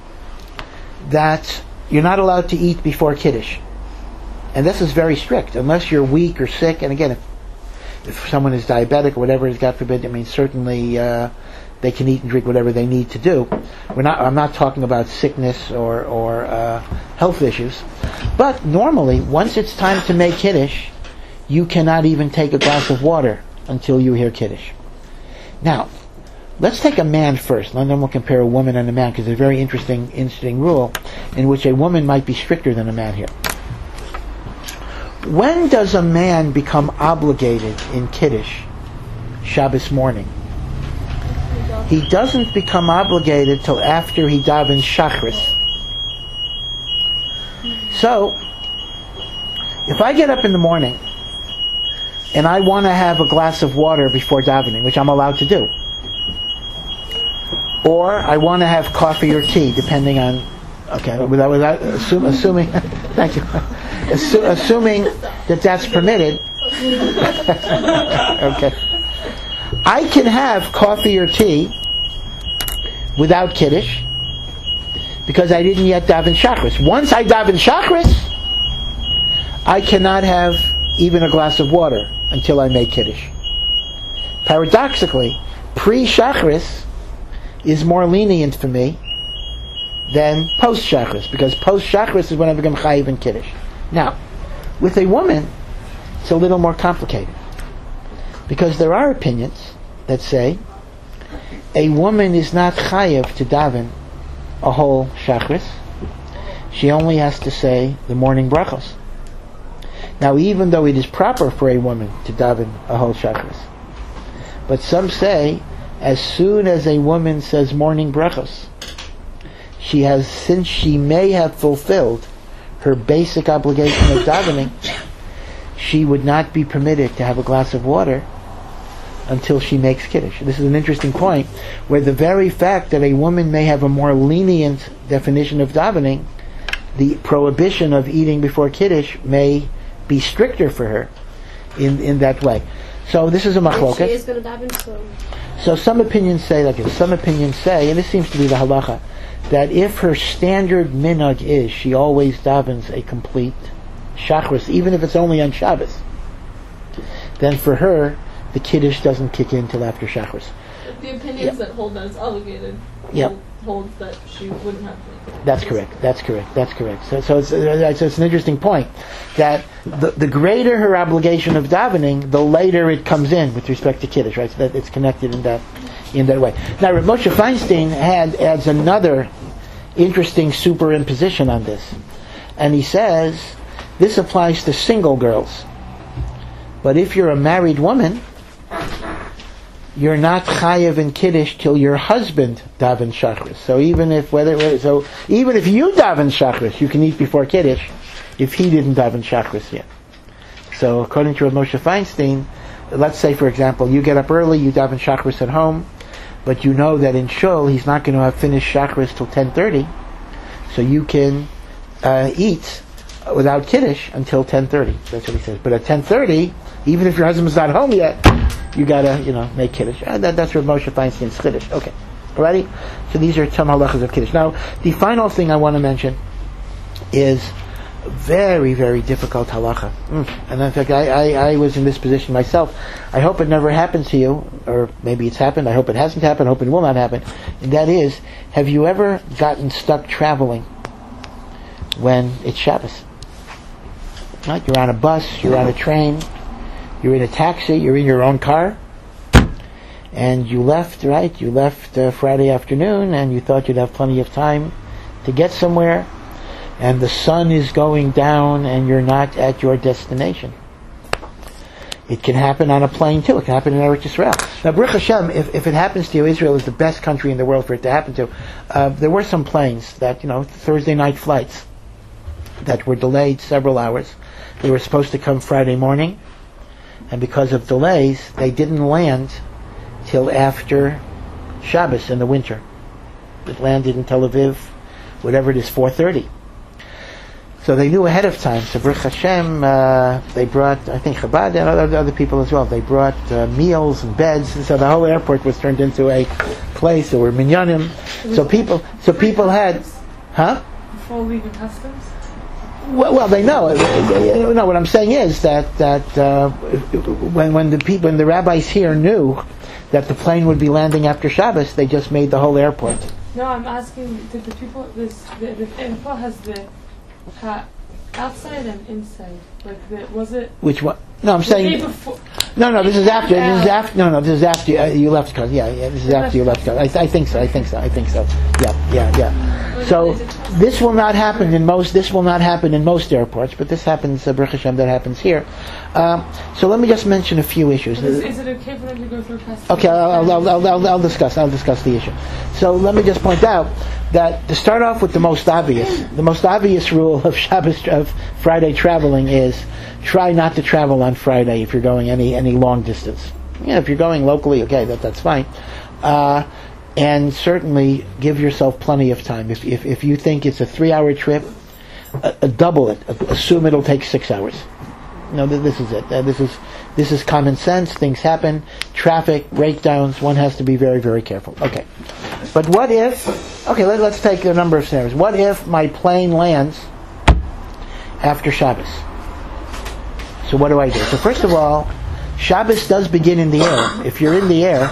S1: that you're not allowed to eat before Kiddush. And this is very strict, unless you're weak or sick. And again, if, if someone is diabetic or whatever, God forbid, I mean, certainly uh, they can eat and drink whatever they need to do. We're not. I'm not talking about sickness or or uh, health issues. But normally, once it's time to make Kiddush, you cannot even take a glass of water until you hear Kiddush. Now, let's take a man first, and then we'll compare a woman and a man, because it's a very interesting, interesting rule in which a woman might be stricter than a man here. When does a man become obligated in Kiddush, Shabbos morning? He doesn't become obligated till after he davens Shachris. So, if I get up in the morning and I want to have a glass of water before davening, which I'm allowed to do, or I want to have coffee or tea, depending on, okay, without, without assume, assuming, thank you, Assu- assuming that that's permitted, okay, I can have coffee or tea without Kiddush because I didn't yet daven Shachris. Once I daven Shachris, I cannot have even a glass of water until I make Kiddush. Paradoxically, pre-Shachris is more lenient for me than post-Shachris, because post-Shachris is when I become chayiv in Kiddush. Now, with a woman, it's a little more complicated, because there are opinions that say a woman is not chayiv to daven a whole Shachris. She only has to say the morning brachos. Now, even though it is proper for a woman to daven a whole Shachris, but some say as soon as a woman says morning brachos, she has, since she may have fulfilled her basic obligation of davening, she would not be permitted to have a glass of water until she makes Kiddush. This is an interesting point, where the very fact that a woman may have a more lenient definition of davening, the prohibition of eating before Kiddush may be stricter for her in, in that way. So this is a machloket.
S6: She is going to daven, so...
S1: So some opinions say like this. Some opinions say, and this seems to be the halacha, that if her standard minhag is she always davens a complete Shachris, even if it's only on Shabbos, then for her the Kiddush doesn't kick in till after Shachris.
S4: The opinions
S1: Yep.
S4: that hold that it's obligated
S1: Yep.
S4: hold, hold that she wouldn't have to make it.
S1: That's correct. That's correct. That's correct. So, so it's, uh, so it's an interesting point that the, the greater her obligation of davening, the later it comes in with respect to Kiddush, right? So that it's connected in that in that way. Now, Rav Moshe Feinstein had adds another interesting superimposition on this, and he says this applies to single girls, but if you're a married woman, you're not chayev in Kiddush till your husband daven Shachris. So even if whether so even if you daven Shachris, you can eat before Kiddush if he didn't daven Shachris yet. So according to Rav Moshe Feinstein, let's say for example you get up early, you daven Shachris at home, but you know that in shul he's not going to have finished Shachris till ten thirty, so you can uh, eat without Kiddush until ten thirty. That's what he says. But at ten thirty, even if your husband's not home yet, you gotta, you know, make Kiddush. Uh, that, that's Rav Moshe Feinstein's Kiddush. Okay. Alrighty? So these are some halachas of Kiddush. Now, the final thing I want to mention is very, very difficult halacha. Mm. And in fact, I, I, I was in this position myself. I hope it never happens to you, or maybe it's happened. I hope it hasn't happened. I hope it will not happen. And that is, have you ever gotten stuck traveling when it's Shabbos? Right? You're on a bus, you're on a train, you're in a taxi, you're in your own car, and you left, right? You left uh, Friday afternoon, and you thought you'd have plenty of time to get somewhere, and the sun is going down, and you're not at your destination. It can happen on a plane too. It can happen in Eretz Yisrael. Now, Baruch Hashem, if, if it happens to you, Israel is the best country in the world for it to happen to. Uh, there were some planes that, you know, Thursday night flights that were delayed several hours. They were supposed to come Friday morning, and because of delays, they didn't land till after Shabbos in the winter. It landed in Tel Aviv, whatever it is, four thirty. So they knew ahead of time. So Baruch Hashem, uh, they brought, I think Chabad and other, other people as well, they brought uh, meals and beds, and so the whole airport was turned into a place. There were minyanim. So people, so people had, huh?
S5: Before leaving customs?
S1: Well, well, they know. No, what I'm saying is that that uh, when when the people, when the rabbis here knew that the plane would be landing after Shabbos, they just made the whole airport.
S5: No, I'm asking, did the people, this, the, the airport has the ha, outside and inside. Like, the, was it...
S1: Which one? No, I'm
S5: the day
S1: saying...
S5: before?
S1: No, no, this is after, this is after, no, no, this is after you, uh, you left Cos. Yeah, yeah, this is after you left Cos. I, th- I think so, I think so, I think so. Yeah, yeah, yeah. So, this will not happen in most, this will not happen in most airports, but this happens, uh, Baruch Hashem, that happens here. Um, so let me just mention a few issues.
S5: Is, is it okay for them to go through customs?
S1: Okay, I'll, I'll, I'll, I'll, I'll discuss, I'll discuss the issue. So let me just point out that to start off with the most obvious, the most obvious rule of Shabbos, of Friday traveling is try not to travel on Friday if you're going any, any long distance. Yeah, if you're going locally, okay, that, that's fine. Uh, and certainly give yourself plenty of time. If, if, if you think it's a three-hour trip, uh, uh, double it. Uh, assume it'll take six hours. No, th- this is it. Uh, this is this is common sense. Things happen. Traffic, breakdowns. One has to be very, very careful. Okay. But what if... Okay, let, let's take a number of scenarios. What if my plane lands after Shabbos? So what do I do? So first of all, Shabbos does begin in the air. If you're in the air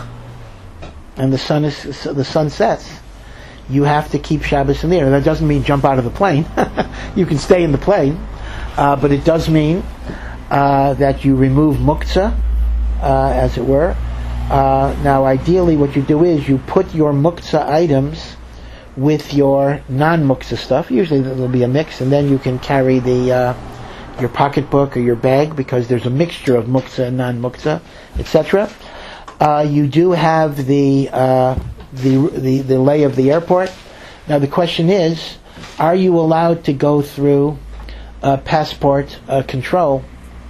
S1: and the sun is the sun sets, you have to keep Shabbos in the air. That doesn't mean jump out of the plane. You can stay in the plane, uh, but it does mean uh, that you remove muktzah, uh, as it were. Uh, now, ideally, what you do is you put your muktzah items with your non-muktzah stuff. Usually, there'll be a mix, and then you can carry the uh, your pocketbook or your bag, because there's a mixture of muktzah and non-muktzah, et cetera. Uh, you do have the, uh, the the the lay of the airport. Now the question is, are you allowed to go through uh, passport uh, control?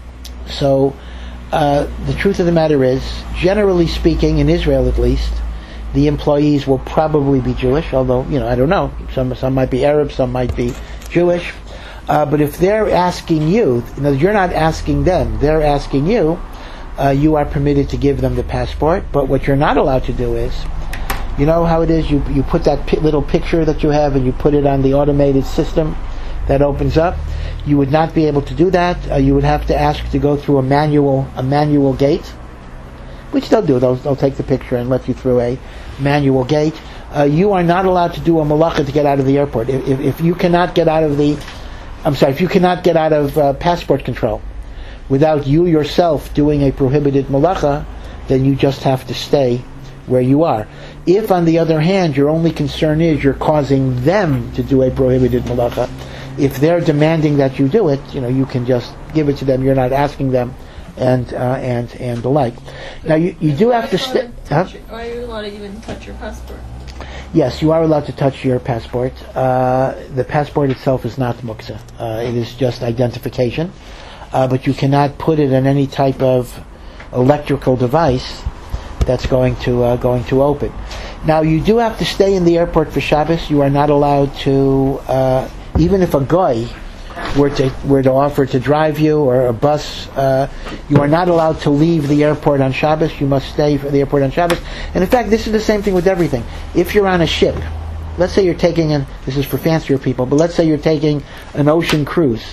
S1: So uh, the truth of the matter is, generally speaking, in Israel at least, the employees will probably be Jewish. Although, you know, I don't know. Some some might be Arab, some might be Jewish. Uh, but if they're asking you, you know, you're not asking them, they're asking you, uh, you are permitted to give them the passport. But what you're not allowed to do is, you know how it is, you you put that pi- little picture that you have and you put it on the automated system that opens up. You would not be able to do that. Uh, you would have to ask to go through a manual a manual gate, which they'll do. They'll, they'll take the picture and let you through a manual gate. Uh, you are not allowed to do a malacha to get out of the airport. If, if, if you cannot get out of the I'm sorry, if you cannot get out of uh, passport control without you yourself doing a prohibited malacha, then you just have to stay where you are. If, on the other hand, your only concern is you're causing them to do a prohibited malacha, if they're demanding that you do it, you know, you can just give it to them. You're not asking them, and uh, and and the like. Now, you, you do have to stay. Huh?
S4: Are you allowed to even touch your passport?
S1: Yes, you are allowed to touch your passport. Uh, the passport itself is not muktzah. Uh, it is just identification. Uh, but you cannot put it in any type of electrical device that's going to uh, going to open. Now, you do have to stay in the airport for Shabbos. You are not allowed to, uh, even if a guy were to were to offer to drive you, or a bus, uh, you are not allowed to leave the airport on Shabbos. You must stay for the airport on Shabbos. And in fact, this is the same thing with everything. If you're on a ship, let's say you're taking an, this is for fancier people, but let's say you're taking an ocean cruise.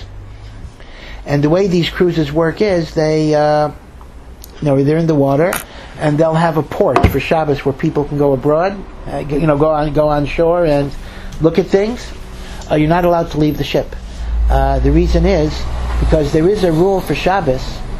S1: And the way these cruises work is they, uh, you know, they're in the water, and they'll have a port for Shabbos where people can go abroad, uh, you know, go on go on shore and look at things. Uh, you're not allowed to leave the ship. Uh, the reason is because there is a rule for Shabbos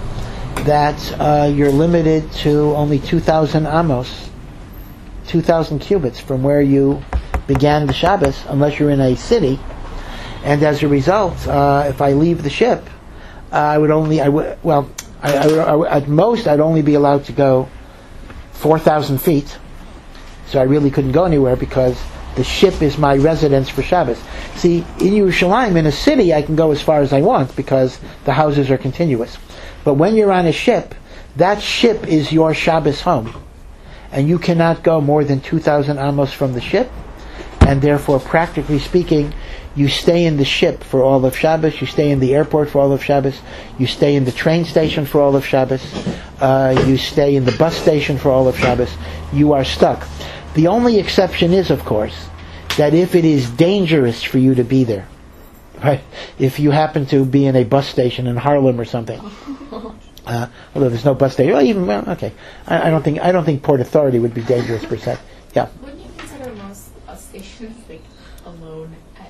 S1: that uh, you're limited to only two thousand amos, two thousand cubits from where you began the Shabbos, unless you're in a city. And as a result, uh, if I leave the ship, uh, I would only, I w- well, I, I, I, at most, I'd only be allowed to go four thousand feet. So I really couldn't go anywhere because the ship is my residence for Shabbos. See, in Yerushalayim, in a city, I can go as far as I want because the houses are continuous. But when you're on a ship, that ship is your Shabbos home. And you cannot go more than two thousand amos from the ship. And therefore, practically speaking, you stay in the ship for all of Shabbos, you stay in the airport for all of Shabbos, you stay in the train station for all of Shabbos, uh, you stay in the bus station for all of Shabbos. You are stuck. The only exception is, of course, that if it is dangerous for you to be there, right? If you happen to be in a bus station in Harlem or something, uh, although there's no bus station, well, even well, okay, I, I don't think I don't think Port Authority would be dangerous per se. Yeah.
S3: Wouldn't you consider most bus stations like alone at?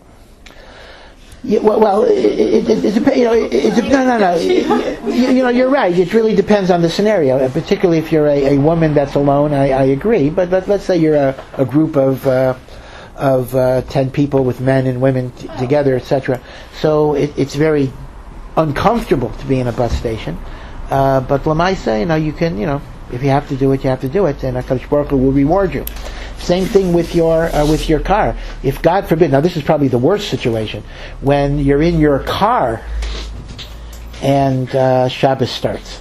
S1: Yeah, well, well, it, it, it, it depends. You know, it, it, it, no, no, no. you, you know, you're right. It really depends on the scenario, and particularly if you're a, a woman that's alone. I, I agree. But let, let's say you're a, a group of uh, of uh, ten people with men and women t- together, et cetera. So it, it's very uncomfortable to be in a bus station. Uh, but Lamaisa, you know, you can, you know, if you have to do it, you have to do it, and HaKadosh Baruch Hu will reward you. Same thing with your uh, with your car. If God forbid, now this is probably the worst situation, when you're in your car and uh, Shabbos starts.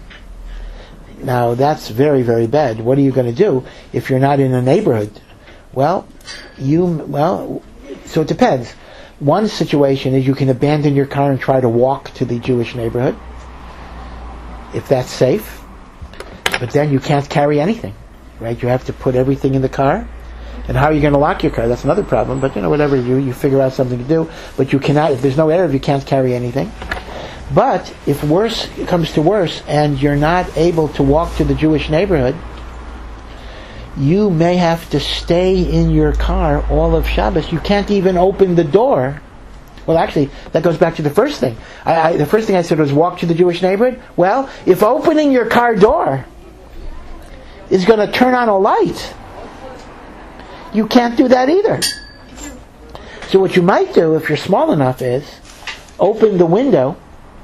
S1: Now that's very, very bad. What are you going to do if you're not in a neighborhood? Well, you well, so it depends. One situation is you can abandon your car and try to walk to the Jewish neighborhood, if that's safe. But then you can't carry anything. Right, you have to put everything in the car, and how are you going to lock your car? That's another problem. But you know, whatever you you figure out something to do. But you cannot. If there's no Erev, you can't carry anything. But if worse comes to worse, and you're not able to walk to the Jewish neighborhood, you may have to stay in your car all of Shabbos. You can't even open the door. Well, actually, that goes back to the first thing. I, I, the first thing I said was walk to the Jewish neighborhood. Well, if opening your car door is going to turn on a light, you can't do that either. So what you might do, if you're small enough, is open the window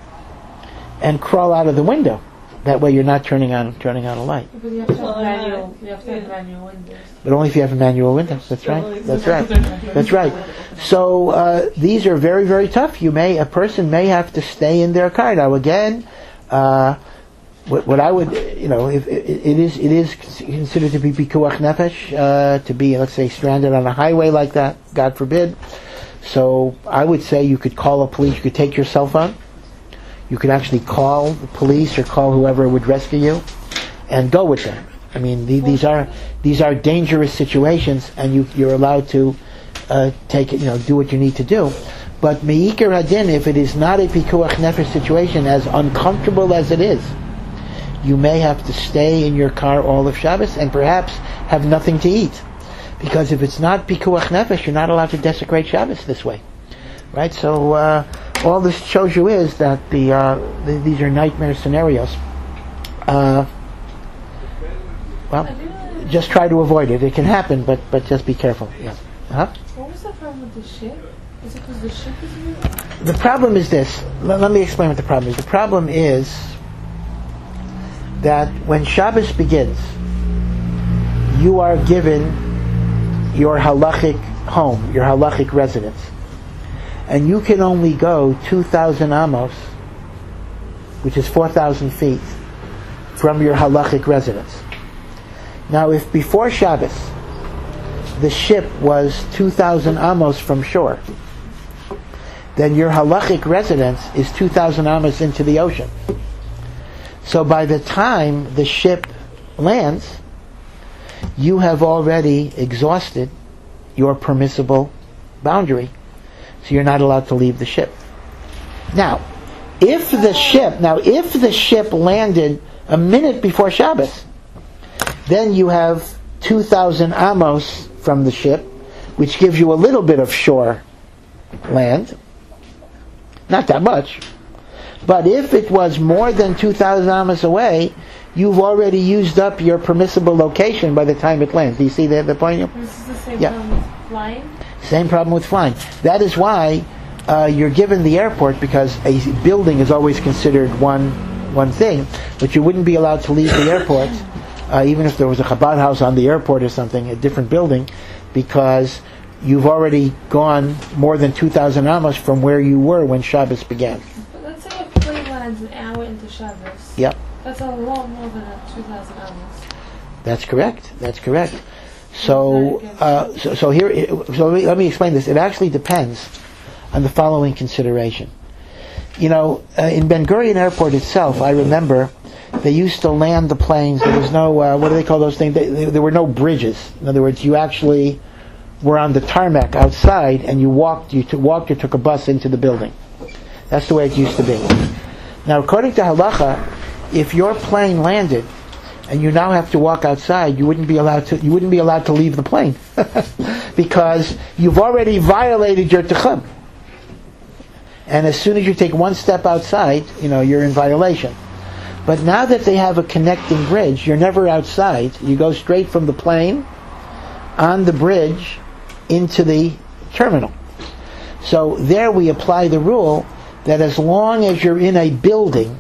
S1: and crawl out of the window. That way you're not turning on turning on a light.
S5: But you have to have manual. You have to have manual windows.
S1: But only if you have a manual window. That's right. That's right. That's right. So uh, these are very, very tough. You may a person may have to stay in their car. Now again, uh, What, what I would, you know, if it, it is it is considered to be pikuach nefesh, uh, to be, let's say, stranded on a highway like that, God forbid. So I would say you could call a police. You could take your cell phone. You could actually call the police or call whoever would rescue you, and go with them. I mean, the, these are these are dangerous situations, and you you're allowed to uh, take it, you know, do what you need to do. But meikar hadin, if it is not a pikuach nefesh situation, as uncomfortable as it is, you may have to stay in your car all of Shabbos and perhaps have nothing to eat. Because if it's not pikuach nefesh, you're not allowed to desecrate Shabbos this way. Right? So uh, all this shows you is that the, uh, the these are nightmare scenarios. Uh, well, just try to avoid it. It can happen, but, but just be careful. Yeah. Uh-huh.
S5: What was the problem with the ship? Is it because the ship is moving?
S1: The problem is this. Let, let me explain what the problem is. The problem is that when Shabbos begins, you are given your halachic home, your halachic residence. And you can only go two thousand amos, which is four thousand feet, from your halachic residence. Now, if before Shabbos, the ship was two thousand amos from shore, then your halachic residence is two thousand amos into the ocean. So by the time the ship lands, you have already exhausted your permissible boundary. So you're not allowed to leave the ship. Now, if the ship, now if the ship landed a minute before Shabbos, then you have two thousand amos from the ship, which gives you a little bit of shore land. Not that much. But if it was more than two thousand amos away, you've already used up your permissible location by the time it lands. Do you see the, the point?
S5: This is the same
S1: Yeah.
S5: problem with flying?
S1: Same problem with flying. That is why uh, you're given the airport, because a building is always considered one one thing, but you wouldn't be allowed to leave the airport, uh, even if there was a Chabad house on the airport or something, a different building, because you've already gone more than two thousand amos from where you were when Shabbos began.
S5: But let's say a plane lands an hour into Shabbos.
S1: Yep.
S5: That's a lot more than a two thousand amos.
S1: That's correct. That's correct. So, uh, so, so here, so let me, let me explain this. It actually depends on the following consideration. You know, uh, in Ben Gurion Airport itself, I remember they used to land the planes. There was no, uh, what do they call those things? They, they, there were no bridges. In other words, you actually were on the tarmac outside, and you walked, you t- walked or took a bus into the building. That's the way it used to be. Now, according to halacha, if your plane landed and you now have to walk outside, you wouldn't be allowed to. You wouldn't be allowed to leave the plane because you've already violated your techum. And as soon as you take one step outside, you know you're in violation. But now that they have a connecting bridge, you're never outside. You go straight from the plane on the bridge into the terminal. So there we apply the rule that as long as you're in a building,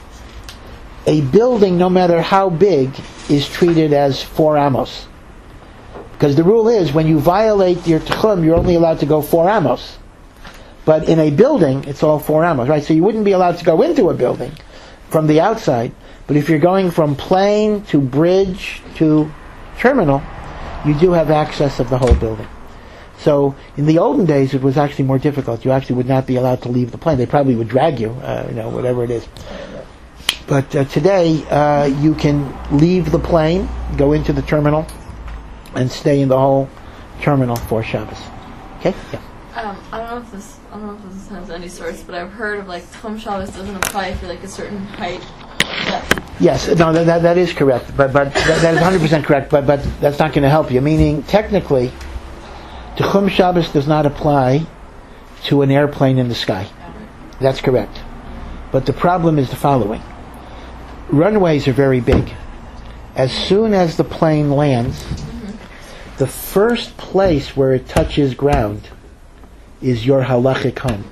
S1: a building, no matter how big, is treated as four amos. Because the rule is, when you violate your techum, you're only allowed to go four amos. But in a building, it's all four amos, right? So you wouldn't be allowed to go into a building from the outside. But if you're going from plane to bridge to terminal, you do have access of the whole building. So in the olden days, it was actually more difficult. You actually would not be allowed to leave the plane. They probably would drag you, uh, you know, whatever it is. But uh, today, uh, you can leave the plane, go into the terminal, and stay in the whole terminal for Shabbos. Okay? Yeah.
S4: Um, I don't know if this I don't know if this has any source, but I've heard of like Tchum Shabbos doesn't apply if you're like a certain height. That
S1: Yes, no, that, that, that is correct. But but that, that is one hundred percent correct. But but that's not going to help you. Meaning, technically, Tchum Shabbos does not apply to an airplane in the sky. That's correct. But the problem is the following. Runways are very big. As soon as the plane lands, mm-hmm. the first place where it touches ground is your halachic home.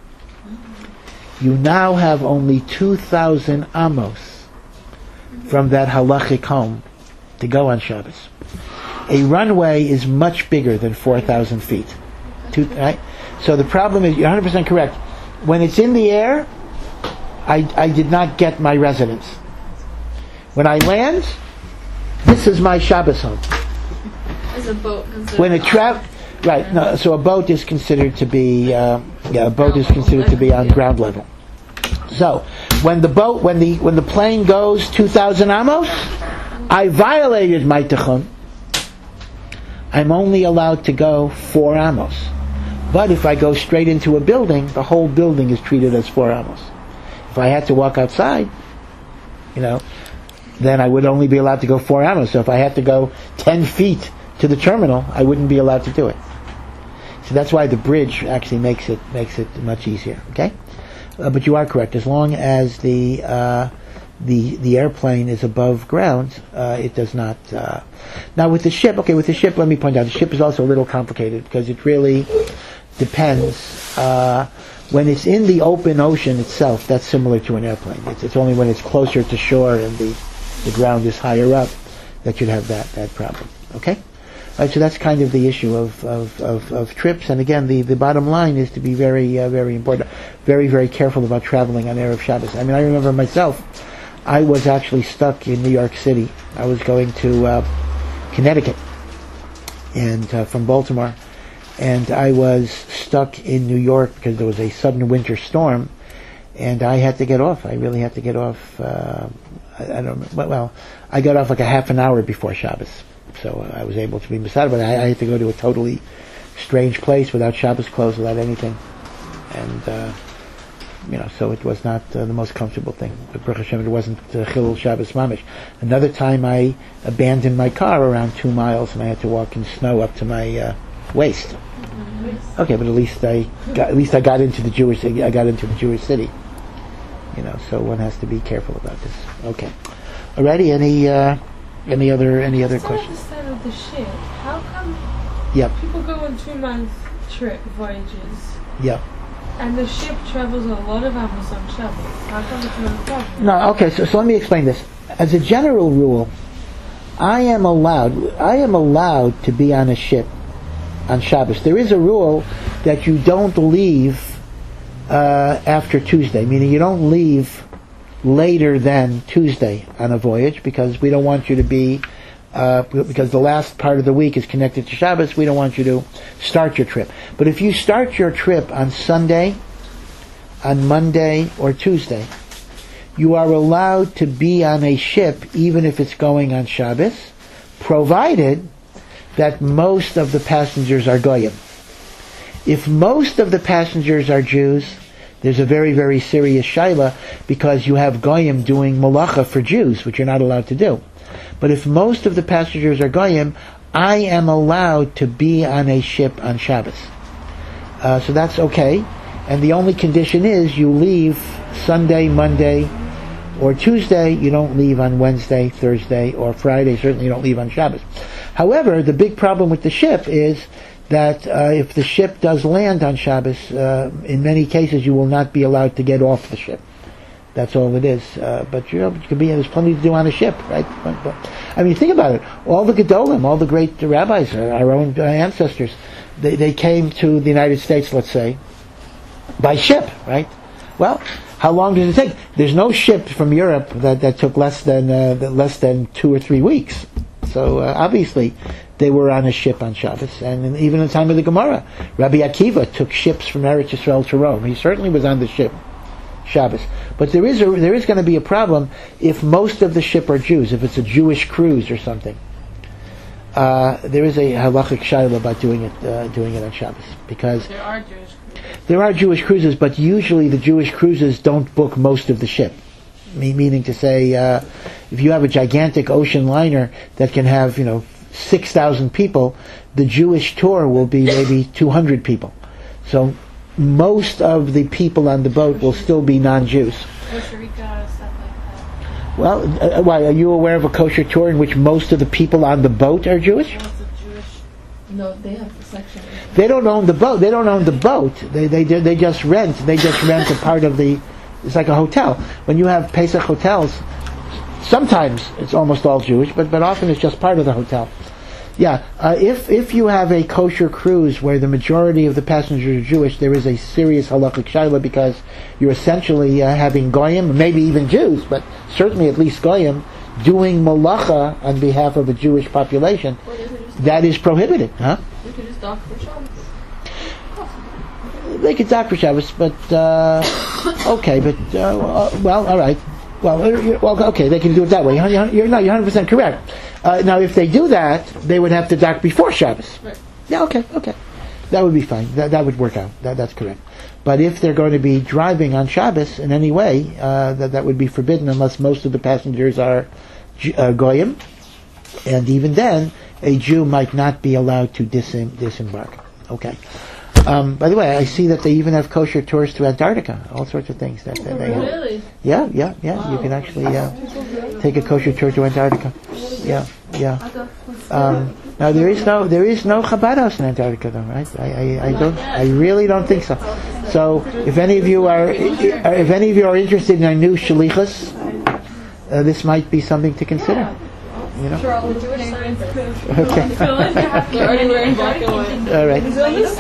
S1: Mm-hmm. You now have only two thousand amos mm-hmm. from that halachic home to go on Shabbos. A runway is much bigger than four thousand feet. Two, right? So the problem is, you're one hundred percent correct. When it's in the air, I, I did not get my residence. When I land, this is my Shabbos home.
S4: is a boat considered?
S1: When a tra- right, no, so a boat is considered to be, uh, yeah, a boat is considered to be on ground level. So when the boat, when the when the plane goes two thousand amos, I violated my techum. I'm only allowed to go four amos. But if I go straight into a building, the whole building is treated as four amos. If I had to walk outside, you know, then I would only be allowed to go four amos. So if I had to go ten feet to the terminal, I wouldn't be allowed to do it. So that's why the bridge actually makes it makes it much easier. Okay, uh, but you are correct. As long as the uh, the the airplane is above ground, uh, it does not. Uh, now with the ship, okay, with the ship, let me point out the ship is also a little complicated because it really depends. Uh, when it's in the open ocean itself, that's similar to an airplane. It's, it's only when it's closer to shore and the, the ground is higher up that you'd have that, that problem. Okay? All right, so that's kind of the issue of, of, of, of trips. And again, the, the bottom line is to be very, uh, very important, very, very careful about traveling on Erev Shabbos. I mean, I remember myself, I was actually stuck in New York City. I was going to uh, Connecticut and uh, from Baltimore. And I was stuck in New York because there was a sudden winter storm, and I had to get off. I really had to get off. Uh, I, I don't know. Well, I got off like a half an hour before Shabbos, so I was able to be beside. But I, I had to go to a totally strange place without Shabbos clothes, without anything, and uh, you know, so it was not uh, the most comfortable thing. But Baruch Hashem, it wasn't uh, Chilul Shabbos Mamish. Another time, I abandoned my car around two miles, and I had to walk in snow up to my uh, waist. Okay, but at least I got, at least I got into the Jewish I got into the Jewish city. You know, so one has to be careful about this. Okay, alrighty. Any uh, any other any other questions?
S5: I don't understand with the ship. How come
S1: Yep.
S5: people go on two month trip voyages?
S1: Yep.
S5: And the ship travels a lot of Amos on Shabbos. How come it's not a problem?
S1: No, okay, so, so let me explain this. As a general rule, I am allowed, I am allowed to be on a ship on Shabbos. There is a rule that you don't leave uh, after Tuesday, meaning you don't leave later than Tuesday on a voyage, because we don't want you to be, uh, because the last part of the week is connected to Shabbos, we don't want you to start your trip. But if you start your trip on Sunday, on Monday, or Tuesday, you are allowed to be on a ship even if it's going on Shabbos, provided that most of the passengers are Goyim. If most of the passengers are Jews, there's a very, very serious shaila, because you have Goyim doing malacha for Jews, which you're not allowed to do. But if most of the passengers are Goyim, I am allowed to be on a ship on Shabbos. Uh, so that's okay. And the only condition is you leave Sunday, Monday, or Tuesday. You don't leave on Wednesday, Thursday, or Friday. Certainly you don't leave on Shabbos. However, the big problem with the ship is that uh, if the ship does land on Shabbos, uh, in many cases you will not be allowed to get off the ship. That's all it is. Uh, but you know, you can be, there's plenty to do on a ship, right? But, but, I mean, think about it. All the Gedolim, all the great rabbis, uh, our own uh, ancestors, they, they came to the United States, let's say, by ship, right? Well, how long did it take? There's no ship from Europe that, that took less than uh, less than two or three weeks. So uh, obviously, they were on a ship on Shabbos, and in, even in the time of the Gemara, Rabbi Akiva took ships from Eretz Yisrael to Rome. He certainly was on the ship Shabbos. But there is a, there is going to be a problem if most of the ship are Jews, if it's a Jewish cruise or something. Uh, there is a halachic shaila about doing it uh, doing it on Shabbos, because
S4: There are Jewish cruises.
S1: There are Jewish cruises, but usually the Jewish cruises don't book most of the ship. Me- meaning to say, uh, if you have a gigantic ocean liner that can have, you know, six thousand people, the Jewish tour will be maybe two hundred people. So most of the people on the boat will still be non-Jews.
S2: Costa Rica, stuff like that.
S1: Well, uh, why, are you aware of a kosher tour in which most of the people on the boat are Jewish?
S4: No, they have the section.
S1: They don't own the boat. They don't own the boat. They they they just rent. They just rent a part of the. It's like a hotel. When you have Pesach hotels, sometimes it's almost all Jewish, but but often it's just part of the hotel. Yeah, uh, if if you have a kosher cruise where the majority of the passengers are Jewish, there is a serious halachic shaila, because you're essentially uh, having goyim, maybe even Jews, but certainly at least goyim, doing malacha on behalf of a Jewish population. That is prohibited, huh?
S4: We could just dock for Shabbos.
S1: They could dock for Shabbos, but uh, okay, but uh, uh, well, all right. Well, uh, you- well, okay, they can do it that way. You're, you're, you're no, you're one hundred percent correct. Uh, now, if they do that, they would have to dock before Shabbos.
S4: Right.
S1: Yeah, okay, okay, that would be fine. That that would work out. That that's correct. But if they're going to be driving on Shabbos in any way, uh, that that would be forbidden unless most of the passengers are Ju- uh, goyim, and even then, a Jew might not be allowed to disem- disembark. Okay. Um, by the way, I see that they even have kosher tours to Antarctica. All sorts of things that, that they have.
S4: Really?
S1: Yeah, yeah, yeah. You can actually uh, take a kosher tour to Antarctica. Yeah, yeah. Um, now there is no there is no Chabad house in Antarctica, though, right? I, I, I don't. I really don't think so. So, if any of you are if any of you are interested in a new shalichus, uh, this might be something to consider. You know.
S5: Sure, all the Jewish signs could.
S1: Okay.
S4: They're already wearing black and white.
S1: All right.
S5: There's only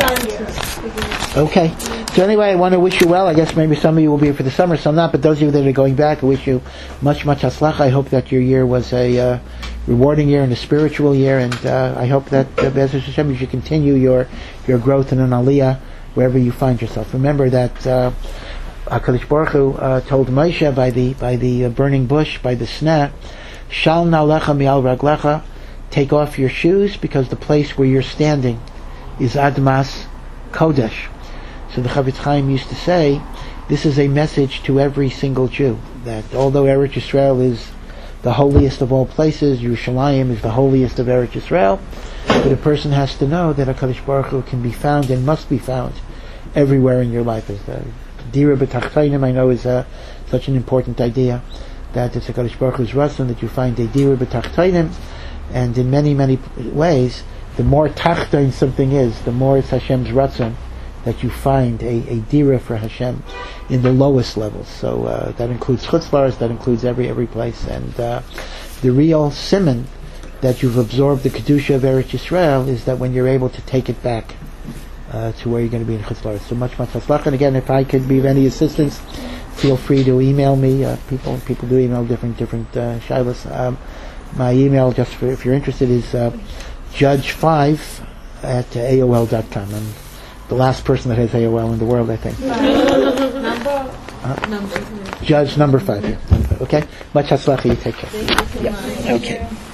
S5: signs.
S1: Okay. So anyway, I want to wish you well. I guess maybe some of you will be here for the summer, some not. But those of you that are going back, I wish you much, much hatzlacha. I hope that your year was a uh, rewarding year and a spiritual year, and uh, I hope that uh, Be'ezus Hashem, you should continue your your growth in an aliyah wherever you find yourself. Remember that uh, HaKadosh Baruch Hu uh, told Moshe by the by the uh, burning bush, by the sneh, Shal na'alecha mi'al raglecha, take off your shoes, because the place where you're standing is Admas Kodesh. So the Chavetz Chaim used to say, this is a message to every single Jew, that although Eretz Yisrael is the holiest of all places, Yerushalayim is the holiest of Eretz Yisrael, but a person has to know that HaKadosh Baruch Hu can be found and must be found everywhere in your life. As the Dira B'Tachtainim, I know, is uh, such an important idea, that it's HaKadosh Baruch Hu's ratzon that you find a Dira B'Tachtainim, and in many, many ways, the more tachtain something is, the more it's Hashem's ratzon that you find a, a dira for Hashem in the lowest levels. So uh, that includes Chutz La'aretz, that includes every every place, and uh, the real simon that you've absorbed the kedusha of Eretz Yisrael is that when you're able to take it back uh, to where you're going to be in Chutz La'aretz. So much, much hatzlacha. And again, if I could be of any assistance, feel free to email me. Uh, people people do email different different uh, shilas. Um, my email, just for if you're interested, is uh, judge five at A O L dot com. I'm the last person that has A O L in the world, I think.
S4: Number.
S1: Uh,
S4: Number.
S1: Judge number five. Yeah. Okay. Much hatzlacha. You take care.
S6: Thank you so
S1: Yeah.
S6: much.
S1: Okay.